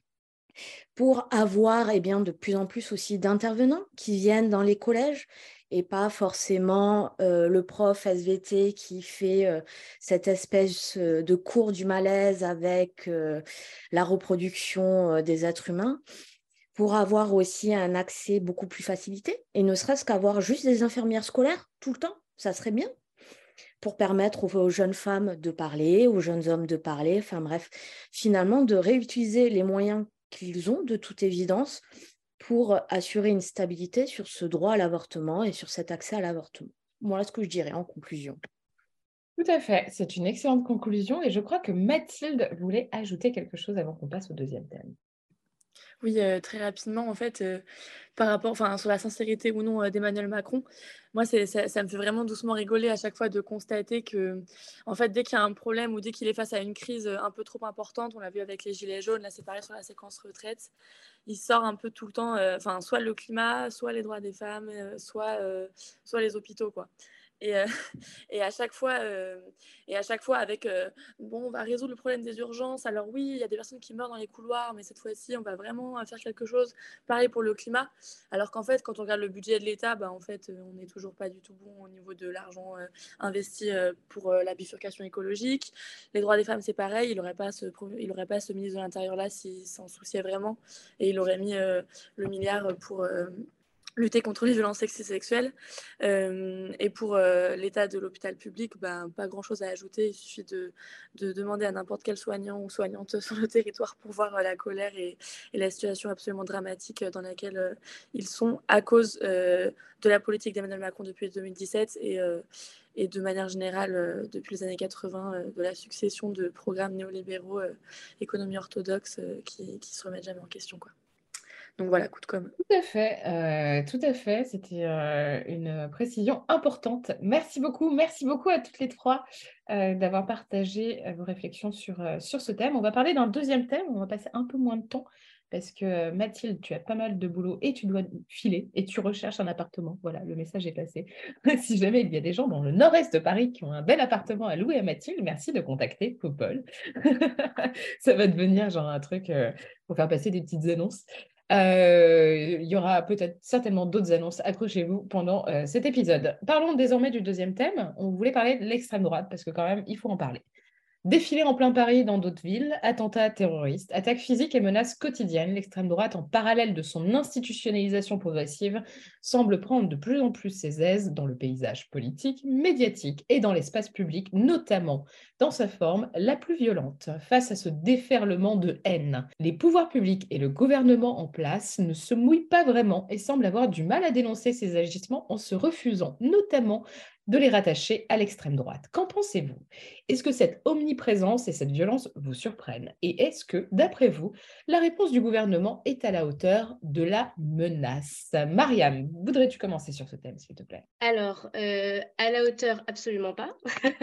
pour avoir eh bien, de plus en plus aussi d'intervenants qui viennent dans les collèges et pas forcément euh, le prof S V T qui fait euh, cette espèce euh, de cours du malaise avec euh, la reproduction euh, des êtres humains, pour avoir aussi un accès beaucoup plus facilité, et ne serait-ce qu'avoir juste des infirmières scolaires tout le temps, ça serait bien, pour permettre aux, aux jeunes femmes de parler, aux jeunes hommes de parler, enfin bref, finalement de réutiliser les moyens qu'ils ont de toute évidence pour assurer une stabilité sur ce droit à l'avortement et sur cet accès à l'avortement. Voilà ce que je dirais en conclusion. Tout à fait, c'est une excellente conclusion et je crois que Mathilde voulait ajouter quelque chose avant qu'on passe au deuxième thème. Oui, euh, très rapidement, en fait, euh, par rapport, enfin, sur la sincérité ou non euh, d'Emmanuel Macron, moi, c'est, ça, ça me fait vraiment doucement rigoler à chaque fois de constater que, en fait, dès qu'il y a un problème ou dès qu'il est face à une crise un peu trop importante, on l'a vu avec les Gilets jaunes, là, c'est pareil sur la séquence retraite, il sort un peu tout le temps, enfin, euh, soit le climat, soit les droits des femmes, euh, soit, euh, soit les hôpitaux, quoi. Et, euh, et, à chaque fois, euh, et à chaque fois avec euh, bon, on va résoudre le problème des urgences. Alors oui, il y a des personnes qui meurent dans les couloirs, mais cette fois-ci, on va vraiment faire quelque chose. Pareil pour le climat. Alors qu'en fait, quand on regarde le budget de l'État, bah, en fait, on n'est toujours pas du tout bon au niveau de l'argent euh, investi euh, pour euh, la bifurcation écologique. Les droits des femmes, c'est pareil. Il n'aurait pas ce, il aurait pas ce ministre de l'Intérieur là s'il s'en souciait vraiment, et il aurait mis euh, le milliard pour euh, lutter contre les violences sexistes et sexuelles. Euh, et pour euh, l'état de l'hôpital public, ben, pas grand-chose à ajouter. Il suffit de, de demander à n'importe quel soignant ou soignante sur le territoire pour voir euh, la colère et, et la situation absolument dramatique dans laquelle euh, ils sont à cause euh, de la politique d'Emmanuel Macron depuis deux mille dix-sept et, euh, et de manière générale euh, depuis les années quatre-vingts, euh, de la succession de programmes néolibéraux, euh, économie orthodoxe, euh, qui ne se remettent jamais en question, quoi. Donc voilà, coup de com'. Tout à fait, euh, tout à fait. C'était euh, une précision importante. Merci beaucoup, merci beaucoup à toutes les trois euh, d'avoir partagé euh, vos réflexions sur, euh, sur ce thème. On va parler d'un deuxième thème, on va passer un peu moins de temps parce que euh, Mathilde, tu as pas mal de boulot et tu dois filer et tu recherches un appartement. Voilà, le message est passé. Si jamais il y a des gens dans le nord-est de Paris qui ont un bel appartement à louer à Mathilde, merci de contacter Popol. Ça va devenir genre un truc euh, pour faire passer des petites annonces. Euh, il y aura peut-être certainement d'autres annonces, accrochez-vous pendant euh, cet épisode. Parlons désormais du deuxième thème. On voulait parler de l'extrême droite parce que quand même, il faut en parler. Défilés en plein Paris dans d'autres villes, attentats terroristes, attaques physiques et menaces quotidiennes, l'extrême droite, en parallèle de son institutionnalisation progressive, semble prendre de plus en plus ses aises dans le paysage politique, médiatique et dans l'espace public, notamment dans sa forme la plus violente. Face à ce déferlement de haine, les pouvoirs publics et le gouvernement en place ne se mouillent pas vraiment et semblent avoir du mal à dénoncer ces agissements en se refusant, notamment, de les rattacher à l'extrême droite. Qu'en pensez-vous? Est-ce que cette omniprésence et cette violence vous surprennent? Et est-ce que, d'après vous, la réponse du gouvernement est à la hauteur de la menace? Mariam, voudrais-tu commencer sur ce thème, s'il te plaît? Alors, euh, à la hauteur, absolument pas.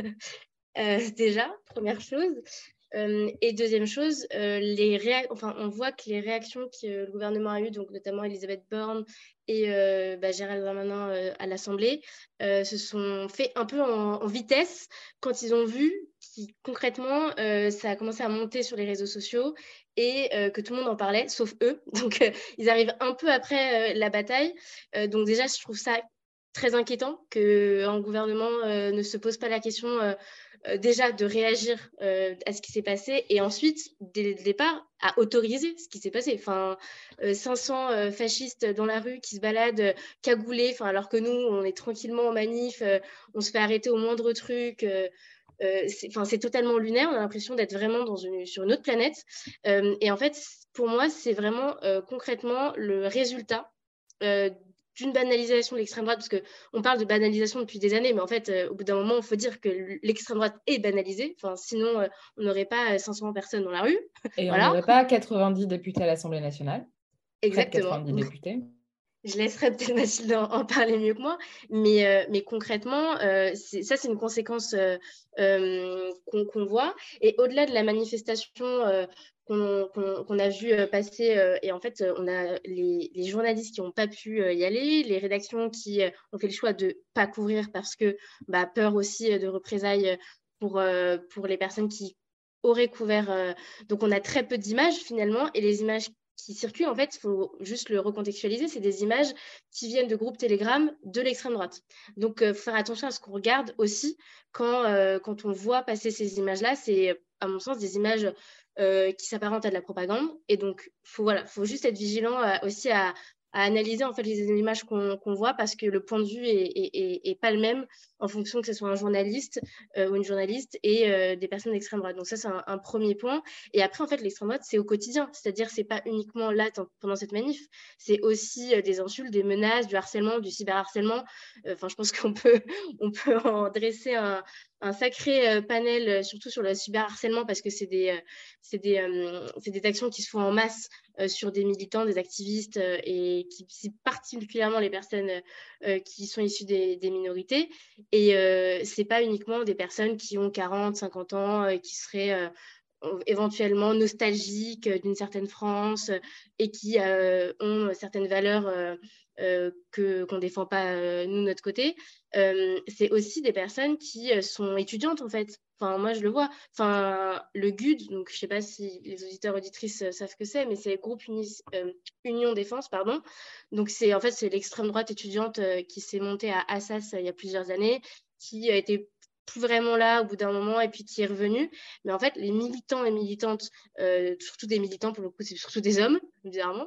euh, déjà, première chose. Euh, et deuxième chose, euh, les réa- enfin, on voit que les réactions que euh, le gouvernement a eues, donc notamment Elisabeth Borne et euh, bah, Gérald Darmanin euh, à l'Assemblée, euh, se sont fait un peu en, en vitesse quand ils ont vu qui concrètement, euh, ça a commencé à monter sur les réseaux sociaux et euh, que tout le monde en parlait, sauf eux. Donc, euh, ils arrivent un peu après euh, la bataille. Euh, donc déjà, je trouve ça très inquiétant qu'un gouvernement euh, ne se pose pas la question euh, euh, déjà de réagir euh, à ce qui s'est passé et ensuite, dès le départ, à autoriser ce qui s'est passé. Enfin, euh, cinq cents euh, fascistes dans la rue qui se baladent euh, cagoulés, enfin, alors que nous, on est tranquillement en manif, euh, on se fait arrêter au moindre truc. Euh, euh, c'est, enfin, c'est totalement lunaire, on a l'impression d'être vraiment dans une, sur une autre planète. Euh, et en fait, pour moi, c'est vraiment euh, concrètement le résultat euh, d'une banalisation de l'extrême droite, parce qu'on parle de banalisation depuis des années, mais en fait, euh, au bout d'un moment, il faut dire que l'extrême droite est banalisée, enfin, sinon, euh, on n'aurait pas cinq cents personnes dans la rue. Et voilà. On n'aurait pas quatre-vingt-dix députés à l'Assemblée nationale. Exactement. quatre-vingt-dix députés. Je laisserai peut-être Mathilde en, en parler mieux que moi, mais, euh, mais concrètement, euh, c'est, ça, c'est une conséquence euh, euh, qu'on, qu'on voit. Et au-delà de la manifestation euh, qu'on, qu'on, qu'on a vu euh, passer, euh, et en fait, on a les, les journalistes qui n'ont pas pu euh, y aller, les rédactions qui euh, ont fait le choix de ne pas couvrir parce que bah, peur aussi euh, de représailles pour, euh, pour les personnes qui auraient couvert. Euh, donc, on a très peu d'images finalement, et les images qui circulent, en fait, il faut juste le recontextualiser, c'est des images qui viennent de groupes Telegram de l'extrême droite. Donc, il euh, faut faire attention à ce qu'on regarde aussi quand, euh, quand on voit passer ces images-là. C'est, à mon sens, des images euh, qui s'apparentent à de la propagande. Et donc, il faut, voilà, faut juste être vigilant euh, aussi à, à analyser en fait, les images qu'on, qu'on voit parce que le point de vue est, est, est, est pas le même en fonction que ce soit un journaliste euh, ou une journaliste et euh, des personnes d'extrême droite. Donc ça, c'est un, un premier point. Et après, en fait, l'extrême droite, c'est au quotidien. C'est-à-dire, c'est pas uniquement là t- pendant cette manif. C'est aussi euh, des insultes, des menaces, du harcèlement, du cyberharcèlement. Enfin, euh, je pense qu'on peut, on peut en dresser un, un sacré euh, panel, euh, surtout sur le cyberharcèlement, parce que c'est des, euh, c'est des, euh, c'est des actions qui se font en masse euh, sur des militants, des activistes, euh, et qui, particulièrement les personnes euh, qui sont issues des, des minorités. Et euh, ce n'est pas uniquement des personnes qui ont quarante, cinquante ans, euh, qui seraient euh, éventuellement nostalgiques euh, d'une certaine France euh, et qui euh, ont certaines valeurs euh, euh, que, qu'on ne défend pas, euh, nous, de notre côté. Euh, c'est aussi des personnes qui euh, sont étudiantes, en fait. Enfin, moi, je le vois. Enfin, le G U D, donc je ne sais pas si les auditeurs auditrices euh, savent ce que c'est, mais c'est Groupe Uni, euh, Union Défense, pardon. Donc, c'est, en fait, c'est l'extrême droite étudiante euh, qui s'est montée à Assas euh, il y a plusieurs années, qui a été plus vraiment là au bout d'un moment et puis qui est revenu. Mais en fait, les militants et militantes, euh, surtout des militants, pour le coup, c'est surtout des hommes, bizarrement,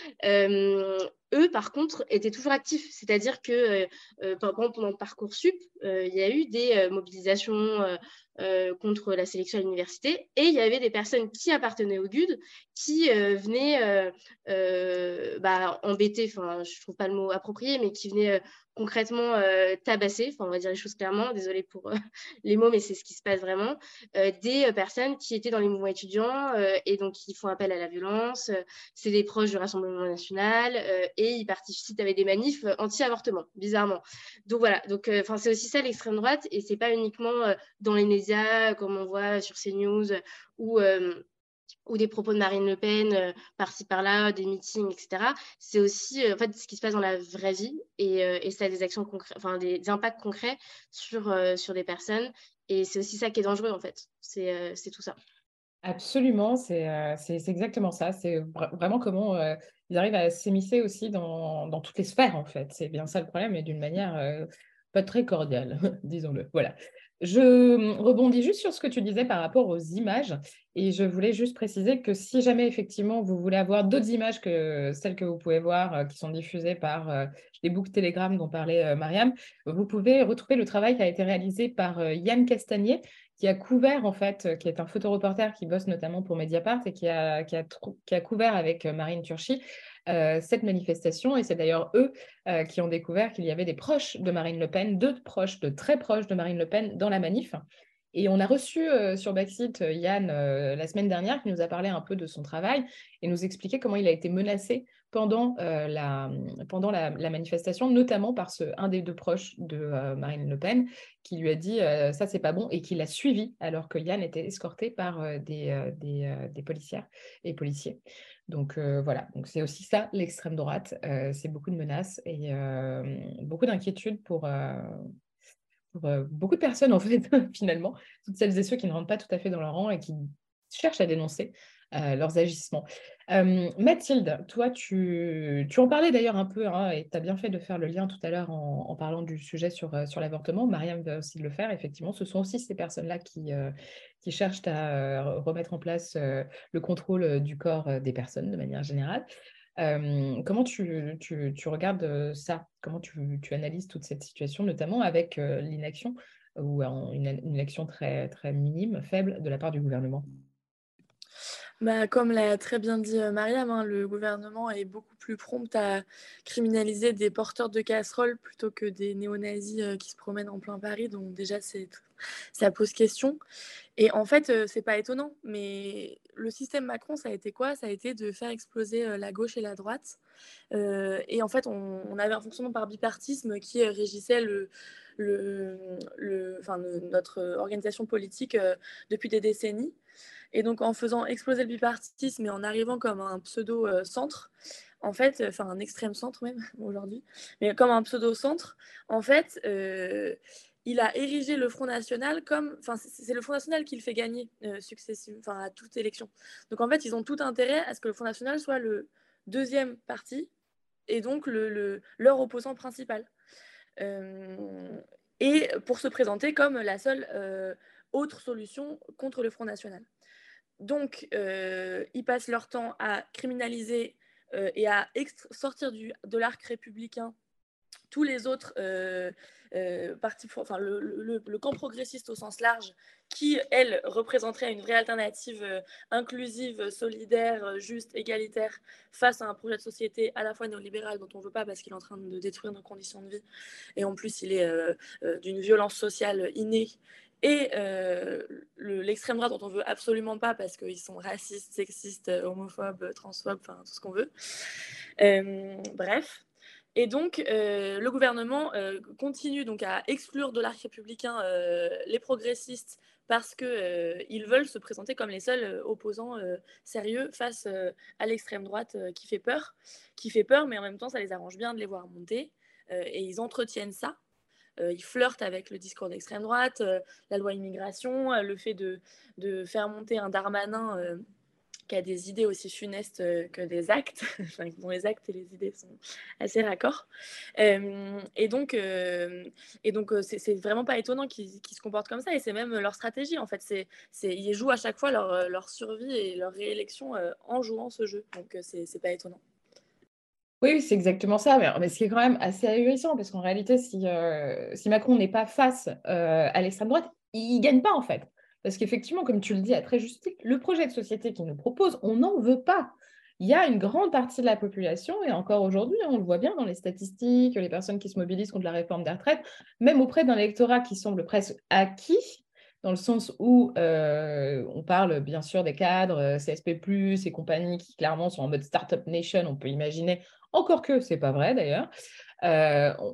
euh, eux, par contre, étaient toujours actifs. C'est-à-dire que, euh, par exemple, pendant Parcoursup, euh, il y a eu des euh, mobilisations euh, euh, contre la sélection à l'université et il y avait des personnes qui appartenaient au G U D qui euh, venaient euh, euh, bah, embêter, enfin, je ne trouve pas le mot approprié, mais qui venaient euh, concrètement euh, tabasser, enfin, on va dire les choses clairement, désolée pour euh, les mots, mais c'est ce qui se passe vraiment, euh, des euh, personnes qui étaient dans les mouvements étudiants euh, et donc qui font appel à la violence. Euh, c'est des proches du Rassemblement national euh, et ils participent avec des manifs anti-avortement, bizarrement. Donc voilà, donc, euh, c'est aussi ça l'extrême droite et c'est pas uniquement euh, dans les médias, comme on voit sur CNews ou... Euh, ou des propos de Marine Le Pen euh, par-ci par-là, des meetings, et cetera. C'est aussi euh, en fait ce qui se passe dans la vraie vie et, euh, et ça a des actions concrètes, enfin des, des impacts concrets sur, euh, sur des personnes. Et c'est aussi ça qui est dangereux en fait. C'est euh, c'est tout ça. Absolument, c'est euh, c'est c'est exactement ça. C'est vra- vraiment comment euh, ils arrivent à s'immiscer aussi dans, dans toutes les sphères, en fait. C'est bien ça le problème, et d'une manière euh, pas très cordiale, disons-le. Voilà. Je hum, rebondis juste sur ce que tu disais par rapport aux images, et je voulais juste préciser que si jamais effectivement vous voulez avoir d'autres images que celles que vous pouvez voir euh, qui sont diffusées par euh, les books Telegram dont parlait euh, Mariam, vous pouvez retrouver le travail qui a été réalisé par euh, Yann Castagnier, qui a couvert, en fait, euh, qui est un photoreporter qui bosse notamment pour Mediapart et qui a, qui a, trou- qui a couvert avec euh, Marine Turchi euh, cette manifestation. Et c'est d'ailleurs eux euh, qui ont découvert qu'il y avait des proches de Marine Le Pen, deux proches, de très proches de Marine Le Pen dans la manif. Et on a reçu euh, sur Backseat euh, Yann euh, la semaine dernière qui nous a parlé un peu de son travail et nous expliquait comment il a été menacé pendant, euh, la, pendant la, la manifestation, notamment par ce, un des deux proches de euh, Marine Le Pen qui lui a dit euh, ça c'est pas bon et qui l'a suivi alors que Yann était escorté par euh, des, euh, des, euh, des policières et policiers. Donc euh, voilà, donc c'est aussi ça l'extrême droite, euh, c'est beaucoup de menaces et euh, beaucoup d'inquiétudes pour, euh, pour euh, beaucoup de personnes en fait finalement, toutes celles et ceux qui ne rentrent pas tout à fait dans leur rang et qui cherchent à dénoncer euh, leurs agissements. Euh, Mathilde, toi, tu, tu en parlais d'ailleurs un peu, hein, et tu as bien fait de faire le lien tout à l'heure en, en parlant du sujet sur, euh, sur l'avortement. Mariam va aussi le faire. Effectivement, ce sont aussi ces personnes-là qui, euh, qui cherchent à euh, remettre en place euh, le contrôle euh, du corps euh, des personnes de manière générale. Euh, comment tu, tu, tu regardes euh, ça? Comment tu, tu analyses toute cette situation, notamment avec euh, l'inaction ou en- une, une action très, très minime, faible de la part du gouvernement? Bah, comme l'a très bien dit euh, Mariam, hein, le gouvernement est beaucoup plus prompt à criminaliser des porteurs de casseroles plutôt que des néo-nazis euh, qui se promènent en plein Paris. Donc déjà, c'est, ça pose question. Et en fait, euh, c'est pas étonnant, mais le système Macron, ça a été quoi? Ça a été de faire exploser euh, la gauche et la droite. Euh, et en fait, on, on avait un fonctionnement par bipartisme qui euh, régissait le, le, le, enfin, le- notre organisation politique euh, depuis des décennies. Et donc, en faisant exploser le bipartisme et en arrivant comme un pseudo-centre, en fait, enfin un extrême centre même aujourd'hui, mais comme un pseudo-centre, en fait, euh, il a érigé le Front National comme, enfin, c'est le Front National qui le fait gagner euh, successivement, enfin à toute élection. Donc en fait, ils ont tout intérêt à ce que le Front National soit le deuxième parti et donc le, le, leur opposant principal. Euh, et pour se présenter comme la seule euh, autre solution contre le Front National. Donc, euh, ils passent leur temps à criminaliser euh, et à sortir du, de l'arc républicain tous les autres euh, euh, partis, enfin le, le, le, camp progressiste au sens large, qui, elle, représenterait une vraie alternative euh, inclusive, solidaire, juste, égalitaire, face à un projet de société à la fois néolibéral dont on ne veut pas parce qu'il est en train de détruire nos conditions de vie, et en plus il est euh, euh, d'une violence sociale innée, et euh, le, l'extrême droite dont on veut absolument pas parce qu'ils sont racistes, sexistes, homophobes, transphobes, enfin tout ce qu'on veut. Euh, bref. Et donc, euh, le gouvernement euh, continue donc à exclure de l'arc républicain euh, les progressistes parce qu'ils euh, veulent se présenter comme les seuls opposants euh, sérieux face euh, à l'extrême droite euh, qui fait peur, qui fait peur, mais en même temps, ça les arrange bien de les voir monter. Euh, et ils entretiennent ça. Euh, ils flirtent avec le discours d'extrême droite, euh, la loi immigration, euh, le fait de, de faire monter un Darmanin euh, qui a des idées aussi funestes euh, que des actes, enfin, dont les actes et les idées sont assez raccords. Euh, et donc, euh, et donc euh, c'est, c'est vraiment pas étonnant qu'ils, qu'ils se comportent comme ça, et c'est même leur stratégie, en fait. C'est, c'est, ils jouent à chaque fois leur, leur survie et leur réélection euh, en jouant ce jeu, donc euh, c'est, c'est pas étonnant. Oui, c'est exactement ça. Mais, mais ce qui est quand même assez ahurissant, parce qu'en réalité, si, euh, si Macron n'est pas face euh, à l'extrême droite, il ne gagne pas, en fait. Parce qu'effectivement, comme tu le dis à très juste titre, le projet de société qu'il nous propose, on n'en veut pas. Il y a une grande partie de la population, et encore aujourd'hui, on le voit bien dans les statistiques, les personnes qui se mobilisent contre la réforme des retraites, même auprès d'un électorat qui semble presque acquis, dans le sens où euh, on parle bien sûr des cadres, C S P plus, et compagnies qui clairement sont en mode Startup Nation, on peut imaginer, encore que ce n'est pas vrai d'ailleurs. Euh, on,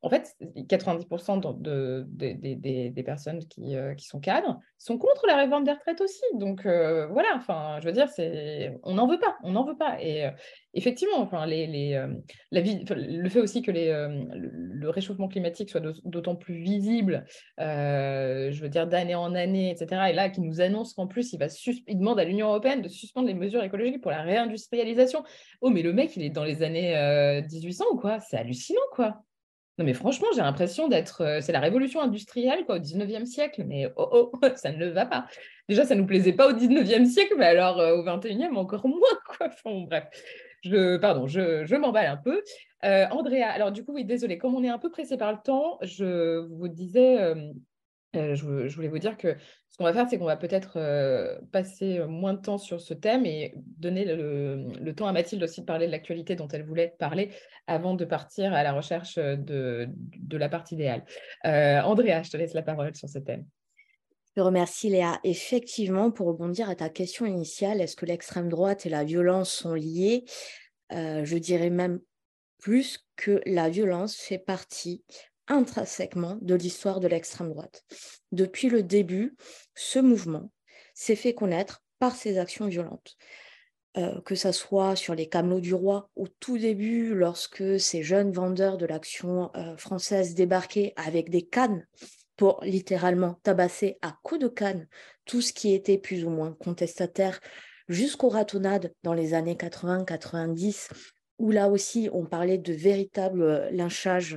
en fait, quatre-vingt-dix pour cent de, de, de, de, de, des personnes qui, euh, qui sont cadres sont contre la réforme des retraites aussi. Donc, euh, voilà, enfin, je veux dire, c'est... on n'en veut pas, on n'en veut pas. Et euh, effectivement, enfin, les, les, euh, la vie, enfin, le fait aussi que les, euh, le, le réchauffement climatique soit d'autant plus visible, euh, je veux dire, d'année en année, et cetera. Et là, qui nous annonce qu'en plus, il, va sus- il demande à l'Union européenne de suspendre les mesures écologiques pour la réindustrialisation. Oh, mais le mec, il est dans les années euh, mille huit cents ou quoi? C'est hallucinant, quoi. Non, mais franchement, j'ai l'impression d'être... euh, c'est la révolution industrielle, quoi, au dix-neuvième siècle. Mais oh, oh, ça ne va pas. Déjà, ça ne nous plaisait pas au dix-neuvième siècle, mais alors euh, au vingt et unième, encore moins, quoi. Enfin, bon, bref, je, pardon, je, je m'emballe un peu. Euh, Andrea, alors du coup, oui, désolée, comme on est un peu pressé par le temps, je vous disais... euh, euh, je, je voulais vous dire que ce qu'on va faire, c'est qu'on va peut-être euh, passer moins de temps sur ce thème et donner le, le temps à Mathilde aussi de parler de l'actualité dont elle voulait parler avant de partir à la recherche de, de la part idéale. Euh, Andrea, je te laisse la parole sur ce thème. Je te remercie, Léa. Effectivement, pour rebondir à ta question initiale, est-ce que l'extrême droite et la violence sont liées? euh, Je dirais même plus que la violence fait partie intrinsèquement de l'histoire de l'extrême droite. Depuis le début, ce mouvement s'est fait connaître par ses actions violentes. Euh, que ce soit sur les Camelots du Roi, au tout début, lorsque ces jeunes vendeurs de l'Action euh, française débarquaient avec des cannes pour littéralement tabasser à coups de canne tout ce qui était plus ou moins contestataire, jusqu'aux ratonnades dans les années quatre-vingts quatre-vingt-dix, où là aussi on parlait de véritables lynchages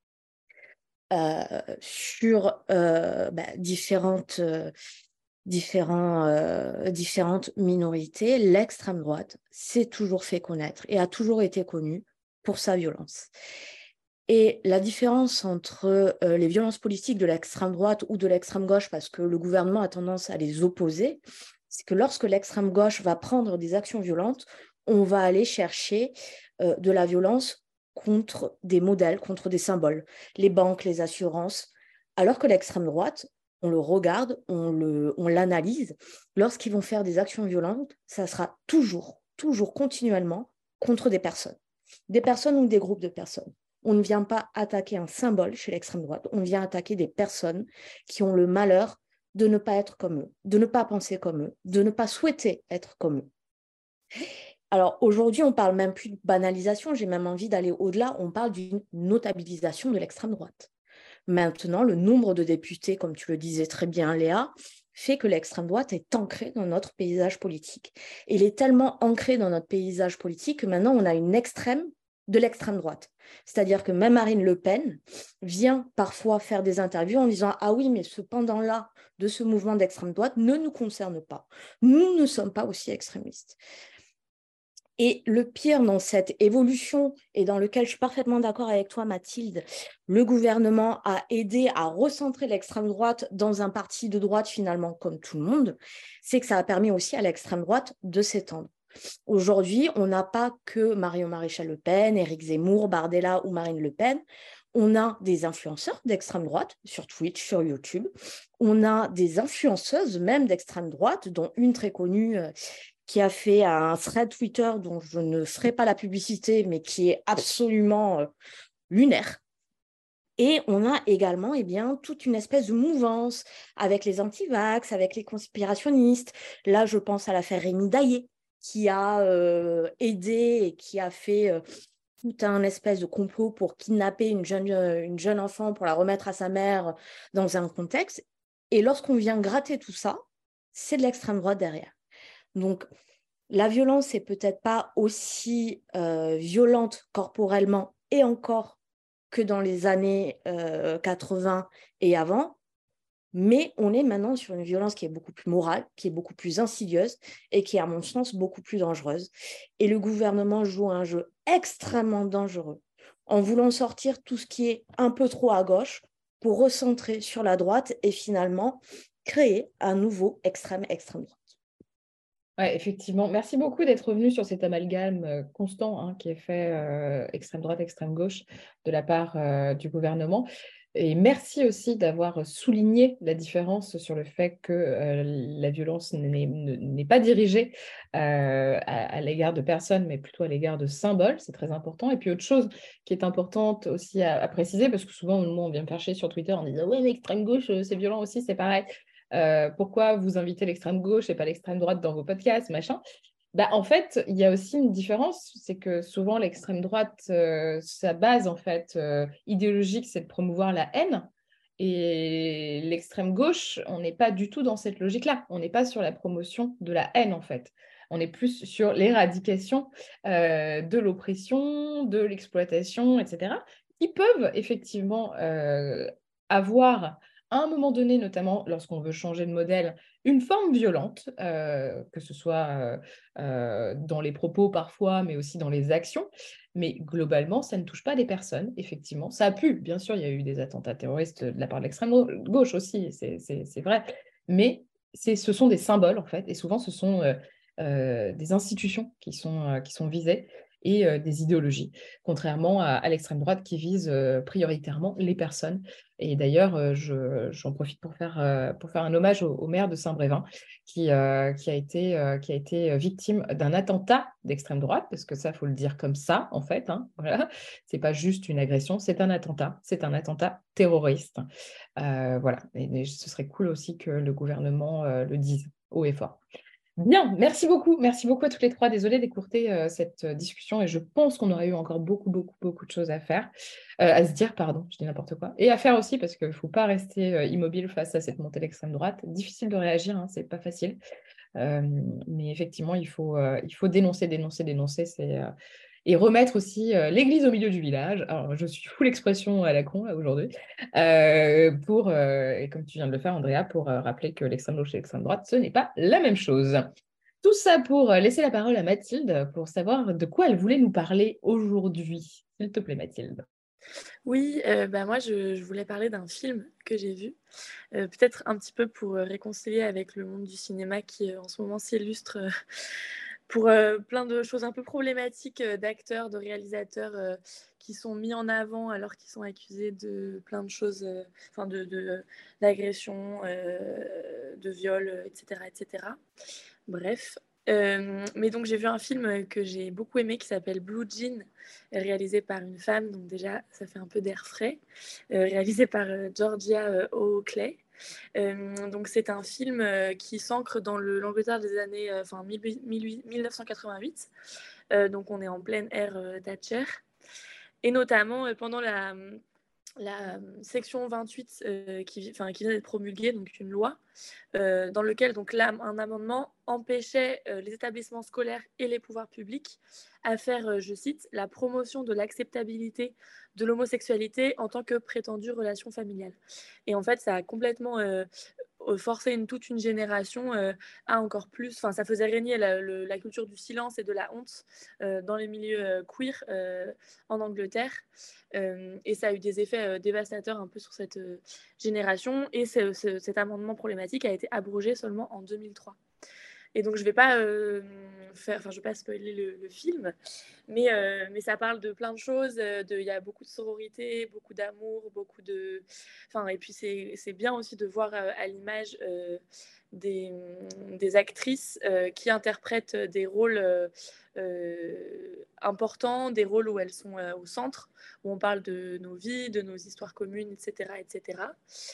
euh, sur euh, bah, différentes, euh, différents, euh, différentes minorités. L'extrême droite s'est toujours fait connaître et a toujours été connue pour sa violence. Et la différence entre euh, les violences politiques de l'extrême droite ou de l'extrême gauche, parce que le gouvernement a tendance à les opposer, c'est que lorsque l'extrême gauche va prendre des actions violentes, on va aller chercher euh, de la violence contre des modèles, contre des symboles, les banques, les assurances, alors que l'extrême droite, on le regarde, on le, on l'analyse, lorsqu'ils vont faire des actions violentes, ça sera toujours, toujours continuellement contre des personnes, des personnes ou des groupes de personnes. On ne vient pas attaquer un symbole chez l'extrême droite, on vient attaquer des personnes qui ont le malheur de ne pas être comme eux, de ne pas penser comme eux, de ne pas souhaiter être comme eux. Alors aujourd'hui, on ne parle même plus de banalisation, j'ai même envie d'aller au-delà, on parle d'une notabilisation de l'extrême droite. Maintenant, le nombre de députés, comme tu le disais très bien, Léa, fait que l'extrême droite est ancrée dans notre paysage politique. Il est tellement ancré dans notre paysage politique que maintenant, on a une extrême de l'extrême droite. C'est-à-dire que même Marine Le Pen vient parfois faire des interviews en disant « Ah oui, mais ce pendant-là de ce mouvement d'extrême droite ne nous concerne pas. Nous ne sommes pas aussi extrémistes. » Et le pire dans cette évolution, et dans lequel je suis parfaitement d'accord avec toi, Mathilde, le gouvernement a aidé à recentrer l'extrême droite dans un parti de droite finalement comme tout le monde, c'est que ça a permis aussi à l'extrême droite de s'étendre. Aujourd'hui, on n'a pas que Marion Maréchal Le Pen, Éric Zemmour, Bardella ou Marine Le Pen. On a des influenceurs d'extrême droite sur Twitch, sur YouTube. On a des influenceuses même d'extrême droite, dont une très connue euh, qui a fait un thread Twitter dont je ne ferai pas la publicité, mais qui est absolument euh, lunaire. Et on a également eh bien, toute une espèce de mouvance avec les anti-vax, avec les conspirationnistes. Là, je pense à l'affaire Rémi Daillé, qui a euh, aidé et qui a fait euh, tout un espèce de complot pour kidnapper une jeune, euh, une jeune enfant pour la remettre à sa mère dans un contexte. Et lorsqu'on vient gratter tout ça, c'est de l'extrême droite derrière. Donc, la violence n'est peut-être pas aussi euh, violente corporellement et encore que dans les années euh, quatre-vingts et avant, mais on est maintenant sur une violence qui est beaucoup plus morale, qui est beaucoup plus insidieuse et qui est, à mon sens, beaucoup plus dangereuse. Et le gouvernement joue un jeu extrêmement dangereux en voulant sortir tout ce qui est un peu trop à gauche pour recentrer sur la droite et finalement créer un nouveau extrême extrême droite. Ouais, effectivement. Merci beaucoup d'être revenu sur cet amalgame euh, constant hein, qui est fait euh, extrême droite, extrême gauche de la part euh, du gouvernement. Et merci aussi d'avoir souligné la différence sur le fait que euh, la violence n'est, n'est pas dirigée euh, à, à l'égard de personnes, mais plutôt à l'égard de symboles. C'est très important. Et puis autre chose qui est importante aussi à, à préciser, parce que souvent, nous, on vient me faire chier sur Twitter en disant « Ouais, mais l'extrême gauche, c'est violent aussi, c'est pareil. Euh, pourquoi vous invitez l'extrême gauche et pas l'extrême droite dans vos podcasts, machin ?» Bah, en fait, il y a aussi une différence, c'est que souvent l'extrême droite, euh, sa base en fait euh, idéologique, c'est de promouvoir la haine. Et l'extrême gauche, on n'est pas du tout dans cette logique-là. On n'est pas sur la promotion de la haine en fait. On est plus sur l'éradication euh, de l'oppression, de l'exploitation, et cetera, qui peuvent effectivement euh, avoir à un moment donné, notamment lorsqu'on veut changer de modèle, une forme violente, euh, que ce soit euh, euh, dans les propos parfois, mais aussi dans les actions. Mais globalement, ça ne touche pas des personnes, effectivement. Ça a pu, bien sûr, il y a eu des attentats terroristes de la part de l'extrême gauche aussi, c'est, c'est, c'est vrai. Mais c'est, ce sont des symboles, en fait, et souvent, ce sont euh, euh, des institutions qui sont, euh, qui sont visées et euh, des idéologies, contrairement à, à l'extrême droite qui vise euh, prioritairement les personnes. Et d'ailleurs, euh, je, j'en profite pour faire, euh, pour faire un hommage au, au maire de Saint-Brévin, qui, euh, qui, a été, euh, qui a été victime d'un attentat d'extrême droite, parce que ça, il faut le dire comme ça, en fait. Hein, voilà. Ce n'est pas juste une agression, c'est un attentat. C'est un attentat terroriste. Euh, voilà. Et, et ce serait cool aussi que le gouvernement euh, le dise haut et fort. Bien, merci beaucoup. Merci beaucoup à toutes les trois. Désolée d'écourter euh, cette euh, discussion et je pense qu'on aurait eu encore beaucoup, beaucoup, beaucoup de choses à faire, euh, à se dire, pardon, je dis n'importe quoi, et à faire aussi parce qu'il ne faut pas rester euh, immobile face à cette montée d'extrême droite. Difficile de réagir, hein, c'est pas facile. Euh, mais effectivement, il faut, euh, il faut dénoncer, dénoncer, dénoncer. C'est, euh, et remettre aussi euh, l'église au milieu du village. Alors, je suis full expression à la con là, aujourd'hui. Euh, pour, euh, et comme tu viens de le faire, Andrea, pour euh, rappeler que l'extrême gauche et l'extrême droite, ce n'est pas la même chose. Tout ça pour euh, laisser la parole à Mathilde pour savoir de quoi elle voulait nous parler aujourd'hui. S'il te plaît, Mathilde. Oui, euh, bah moi je, je voulais parler d'un film que j'ai vu, euh, peut-être un petit peu pour euh, réconcilier avec le monde du cinéma qui euh, en ce moment s'illustre euh, pour euh, plein de choses un peu problématiques euh, d'acteurs, de réalisateurs euh, qui sont mis en avant alors qu'ils sont accusés de plein de choses, enfin euh, de, de, d'agression, euh, de viol, et cetera, et cetera. Bref. Euh, mais donc j'ai vu un film que j'ai beaucoup aimé qui s'appelle Blue Jean, réalisé par une femme, donc déjà ça fait un peu d'air frais, euh, réalisé par euh, Georgia euh, Oakley. Euh, donc c'est un film euh, qui s'ancre dans le, l'Angleterre des années euh, enfin, mille neuf cent quatre-vingt-huit, euh, donc on est en pleine ère euh, Thatcher, et notamment euh, pendant la la section vingt-huit euh, qui, enfin, qui vient d'être promulguée, donc une loi, euh, dans lequel donc, là, un amendement empêchait euh, les établissements scolaires et les pouvoirs publics à faire, euh, je cite, la promotion de l'acceptabilité de l'homosexualité en tant que prétendue relation familiale. Et en fait, ça a complètement euh, forcé une, toute une génération euh, à encore plus, enfin, ça faisait régner la, le, la culture du silence et de la honte euh, dans les milieux euh, queer euh, en Angleterre. Euh, et ça a eu des effets euh, dévastateurs un peu sur cette euh, génération. Et ce, ce, cet amendement problématique a été abrogé seulement en deux mille trois. Et donc, je ne vais pas euh, faire, enfin, je vais pas spoiler le, le film, mais, euh, mais ça parle de plein de choses. Il y a beaucoup de sororité, beaucoup d'amour, beaucoup de. Enfin, et puis, c'est, c'est bien aussi de voir euh, à l'image euh, des, des actrices euh, qui interprètent des rôles euh, euh, importants, des rôles où elles sont euh, au centre, où on parle de nos vies, de nos histoires communes, et cetera, et cetera.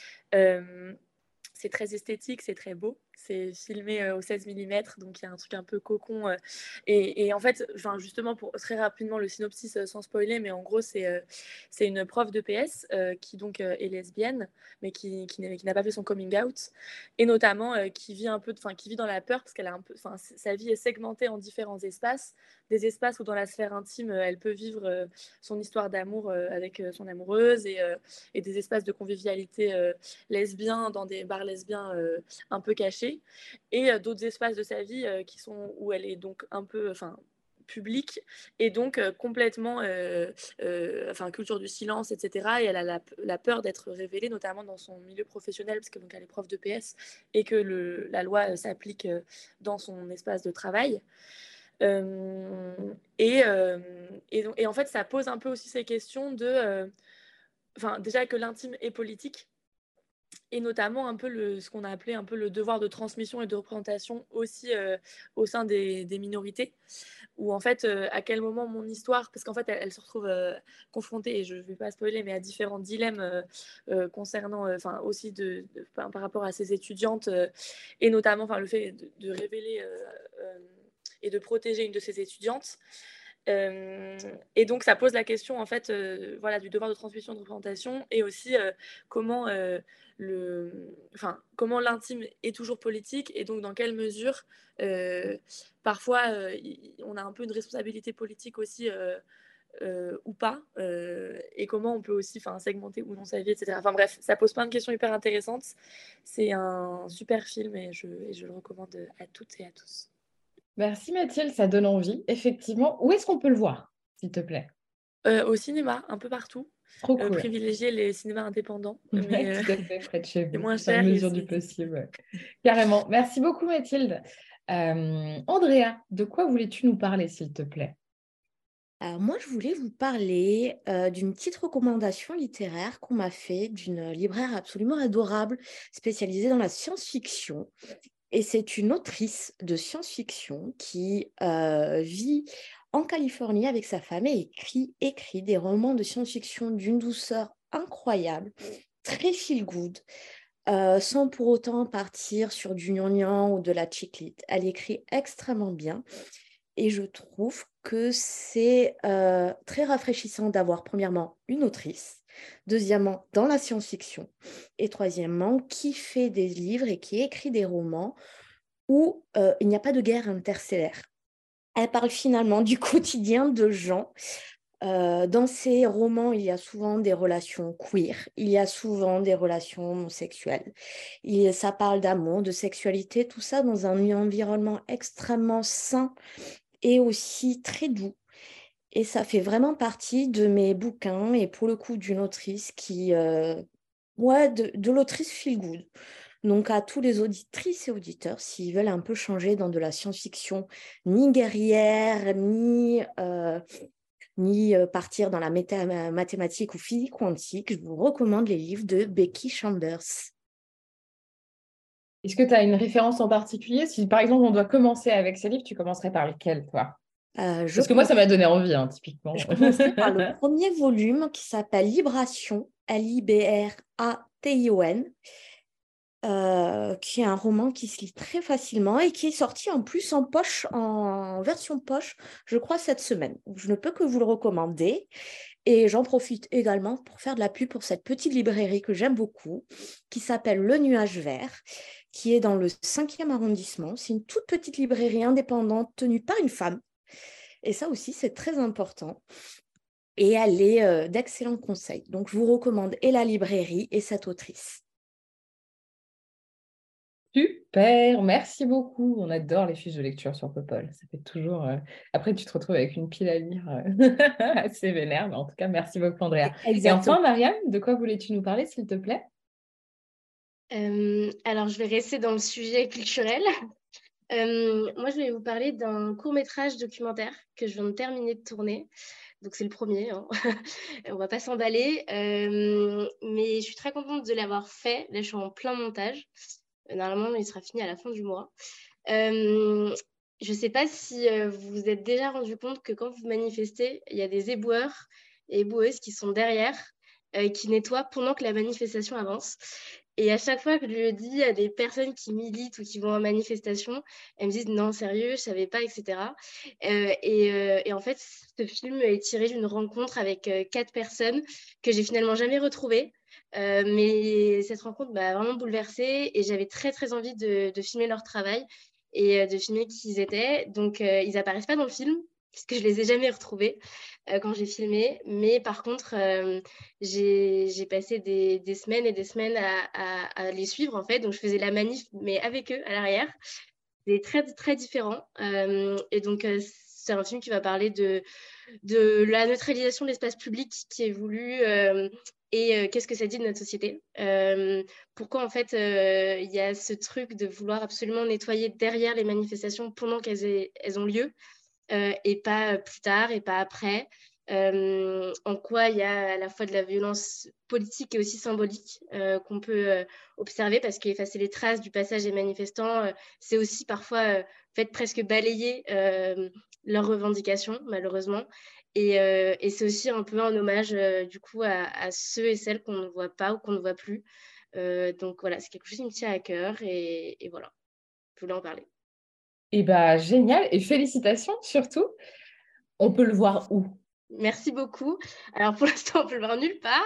Euh, c'est très esthétique, c'est très beau. C'est filmé euh, au seize millimètres, donc il y a un truc un peu cocon. Euh, et, et en fait, enfin, justement, pour très rapidement le synopsis euh, sans spoiler, mais en gros, c'est, euh, c'est une prof de P S euh, qui donc euh, est lesbienne, mais qui, qui, qui n'a pas fait son coming out, et notamment euh, qui vit un peu, enfin, qui vit dans la peur parce qu'elle a un peu, enfin, sa vie est segmentée en différents espaces, des espaces où dans la sphère intime, euh, elle peut vivre euh, son histoire d'amour euh, avec euh, son amoureuse, et, euh, et des espaces de convivialité euh, lesbiens dans des bars lesbiens euh, un peu cachés, et euh, d'autres espaces de sa vie euh, qui sont où elle est donc un peu, enfin, publique, et donc euh, complètement euh, euh, enfin, culture du silence, et cetera. Et elle a la, la peur d'être révélée, notamment dans son milieu professionnel, parce que donc elle est prof de P S et que le, la loi euh, s'applique euh, dans son espace de travail. Euh, et, euh, et, donc, et en fait, ça pose un peu aussi ces questions de euh, enfin, déjà que l'intime est politique, et notamment un peu le, ce qu'on a appelé un peu le devoir de transmission et de représentation aussi euh, au sein des, des minorités, où en fait, euh, à quel moment mon histoire, parce qu'en fait, elle, elle se retrouve euh, confrontée, et je ne vais pas spoiler, mais à différents dilemmes euh, euh, concernant, enfin euh, aussi de, de, par, par rapport à ces étudiantes, euh, et notamment le fait de, de révéler euh, euh, et de protéger une de ces étudiantes. Euh, et donc ça pose la question en fait euh, voilà, du devoir de transmission de représentation, et aussi euh, comment euh, le, enfin, comment l'intime est toujours politique, et donc dans quelle mesure euh, parfois euh, on a un peu une responsabilité politique aussi euh, euh, ou pas, euh, et comment on peut aussi segmenter ou non sa vie, et cetera. Enfin bref, ça pose plein de questions hyper intéressantes. C'est un super film, et je, et je le recommande à toutes et à tous. Merci Mathilde, ça donne envie, effectivement. Où est-ce qu'on peut le voir, s'il te plaît? Euh, au cinéma, un peu partout. Trop Euh, cool. privilégier les cinémas indépendants. Ouais, Mais, euh, tout à fait, près de chez c'est vous, moins dans la cher. mesure et du c'est- possible. Ouais. Carrément. Merci beaucoup Mathilde. Euh, Andrea, de quoi voulais-tu nous parler, s'il te plaît? Alors moi, je voulais vous parler euh, d'une petite recommandation littéraire qu'on m'a fait d'une libraire absolument adorable, spécialisée dans la science-fiction. Et c'est une autrice de science-fiction qui euh, vit en Californie avec sa femme et écrit, écrit des romans de science-fiction d'une douceur incroyable, très feel-good, euh, sans pour autant partir sur du gnangnan ou de la chick-lit. Elle écrit extrêmement bien. Et je trouve que c'est euh, très rafraîchissant d'avoir, premièrement, une autrice, deuxièmement, dans la science-fiction, et troisièmement, qui fait des livres et qui écrit des romans où euh, il n'y a pas de guerre interstellaire. Elle parle finalement du quotidien de gens. Euh, dans ces romans, il y a souvent des relations queer, il y a souvent des relations homosexuelles. Il, ça parle d'amour, de sexualité, tout ça dans un environnement extrêmement sain et aussi très doux. Et ça fait vraiment partie de mes bouquins, et pour le coup d'une autrice qui... Euh, ouais, de, de l'autrice feel good. Donc à tous les auditrices et auditeurs, s'ils veulent un peu changer dans de la science-fiction, ni guerrière, ni, euh, ni euh, partir dans la méta- mathématique ou physique quantique, je vous recommande les livres de Becky Chambers. Est-ce que tu as une référence en particulier? Si par exemple on doit commencer avec ces livres, tu commencerais par lequel, toi? Euh, je Parce que moi, ça m'a donné envie, hein, typiquement. Je commencerai par le premier volume qui s'appelle Libration, L I B R A T I O N, euh, qui est un roman qui se lit très facilement et qui est sorti en plus en poche, en version poche, je crois, cette semaine. Je ne peux que vous le recommander. Et j'en profite également pour faire de la pub pour cette petite librairie que j'aime beaucoup, qui s'appelle Le Nuage Vert, qui est dans le cinquième arrondissement. C'est une toute petite librairie indépendante tenue par une femme. Et ça aussi, c'est très important. Et elle est euh, d'excellents conseils. Donc, je vous recommande et la librairie et cette autrice. Super, merci beaucoup. On adore les fiches de lecture sur Popol. Ça fait toujours... euh, Après, tu te retrouves avec une pile à lire euh, assez vénère. Mais en tout cas, merci beaucoup, Andrea. Exactement. Et enfin, Mariam, de quoi voulais-tu nous parler, s'il te plaît? Euh, alors, je vais rester dans le sujet culturel. Euh, moi, je vais vous parler d'un court-métrage documentaire que je viens de terminer de tourner. Donc, c'est le premier. Hein. On va pas s'emballer. Euh, mais je suis très contente de l'avoir fait. Là, je suis en plein montage. Normalement, il sera fini à la fin du mois. Euh, je ne sais pas si euh, vous vous êtes déjà rendu compte que quand vous manifestez, il y a des éboueurs et éboueuses qui sont derrière, euh, qui nettoient pendant que la manifestation avance. Et à chaque fois que je le dis à des personnes qui militent ou qui vont en manifestation, elles me disent non, sérieux, je ne savais pas, et cetera. Euh, et, euh, et en fait, ce film est tiré d'une rencontre avec euh, quatre personnes que j'ai finalement jamais retrouvées. Euh, mais cette rencontre m'a vraiment bouleversée et j'avais très très envie de, de filmer leur travail et euh, de filmer qui ils étaient. Donc euh, ils apparaissent pas dans le film puisque je les ai jamais retrouvés euh, quand j'ai filmé. Mais par contre, euh, j'ai, j'ai passé des, des semaines et des semaines à, à, à les suivre en fait. Donc je faisais la manif mais avec eux à l'arrière. C'est très très différent. Euh, et donc euh, c'est un film qui va parler de de la neutralisation de l'espace public qui est voulu euh, et euh, qu'est-ce que ça dit de notre société. Euh, pourquoi en fait euh, il y a ce truc de vouloir absolument nettoyer derrière les manifestations pendant qu'elles aient, elles ont lieu euh, et pas plus tard et pas après. euh, en quoi il y a à la fois de la violence politique et aussi symbolique euh, qu'on peut euh, observer, parce qu'effacer les traces du passage des manifestants, euh, c'est aussi parfois euh, fait presque balayer euh, leurs revendications, malheureusement. Et, euh, et c'est aussi un peu un hommage euh, du coup à, à ceux et celles qu'on ne voit pas ou qu'on ne voit plus. Euh, donc voilà, c'est quelque chose qui me tient à cœur et, et voilà, je voulais en parler. Et bah génial, et félicitations surtout. On peut le voir où? Merci beaucoup. Alors pour l'instant, on peut le voir nulle part.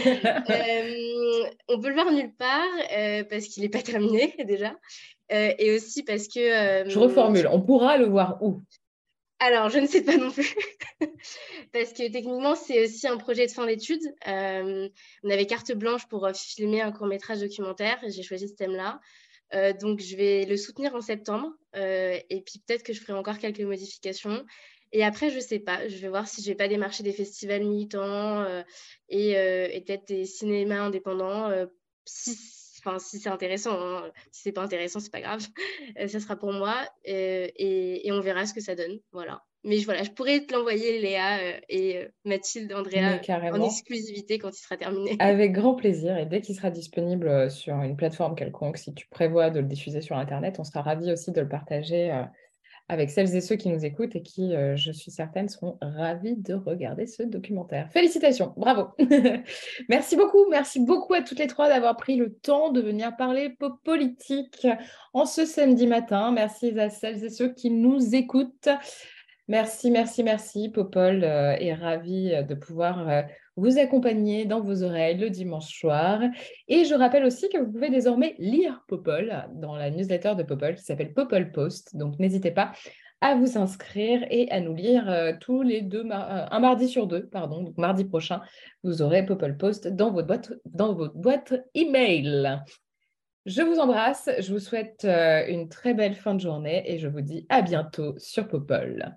euh, on peut le voir nulle part euh, parce qu'il n'est pas terminé déjà. Euh, et aussi parce que... Euh, Je reformule, on pourra le voir où? Alors, je ne sais pas non plus. Parce que techniquement, c'est aussi un projet de fin d'études. Euh, on avait carte blanche pour filmer un court-métrage documentaire et j'ai choisi ce thème-là. Euh, donc, je vais le soutenir en septembre. Euh, et puis, peut-être que je ferai encore quelques modifications. Et après, je ne sais pas. Je vais voir si je ne vais pas démarcher des festivals militants euh, et, euh, et peut-être des cinémas indépendants. Euh, si, enfin, si c'est intéressant. Hein. Si ce n'est pas intéressant, ce n'est pas grave. Euh, ça sera pour moi. Euh, et, et on verra ce que ça donne. Voilà. Mais voilà, je pourrais te l'envoyer, Léa euh, et euh, Mathilde, Andrea, en exclusivité quand il sera terminé. Avec grand plaisir. Et dès qu'il sera disponible sur une plateforme quelconque, si tu prévois de le diffuser sur Internet, on sera ravis aussi de le partager euh, avec celles et ceux qui nous écoutent et qui, euh, je suis certaine, seront ravis de regarder ce documentaire. Félicitations, bravo. Merci beaucoup, merci beaucoup à toutes les trois d'avoir pris le temps de venir parler pop politique en ce samedi matin. Merci à celles et ceux qui nous écoutent. Merci, merci, merci. Popol euh, est ravi de pouvoir euh, vous accompagner dans vos oreilles le dimanche soir. Et je rappelle aussi que vous pouvez désormais lire Popol dans la newsletter de Popol qui s'appelle Popol Post. Donc, n'hésitez pas à vous inscrire et à nous lire euh, tous les deux, mar- euh, un mardi sur deux, pardon. Donc, mardi prochain, vous aurez Popol Post dans votre boîte, dans votre boîte email. Je vous embrasse, je vous souhaite euh, une très belle fin de journée et je vous dis à bientôt sur Popol.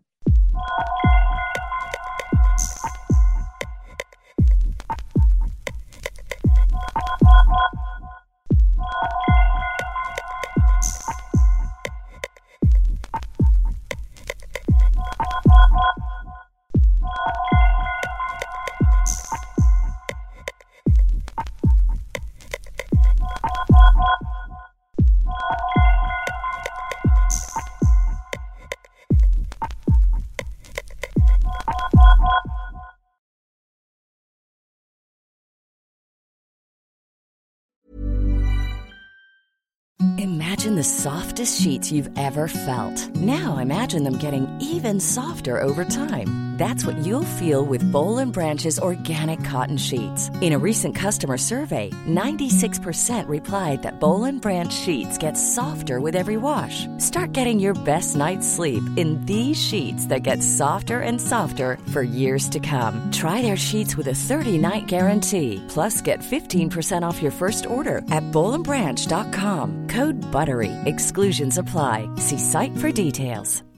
Imagine the softest sheets you've ever felt. Now imagine them getting even softer over time. That's what you'll feel with Boll and Branch's organic cotton sheets. In a recent customer survey, ninety-six percent replied that Boll and Branch sheets get softer with every wash. Start getting your best night's sleep in these sheets that get softer and softer for years to come. Try their sheets with a thirty-night guarantee. Plus, get fifteen percent off your first order at boll and branch dot com. Code BUTTERY. Exclusions apply. See site for details.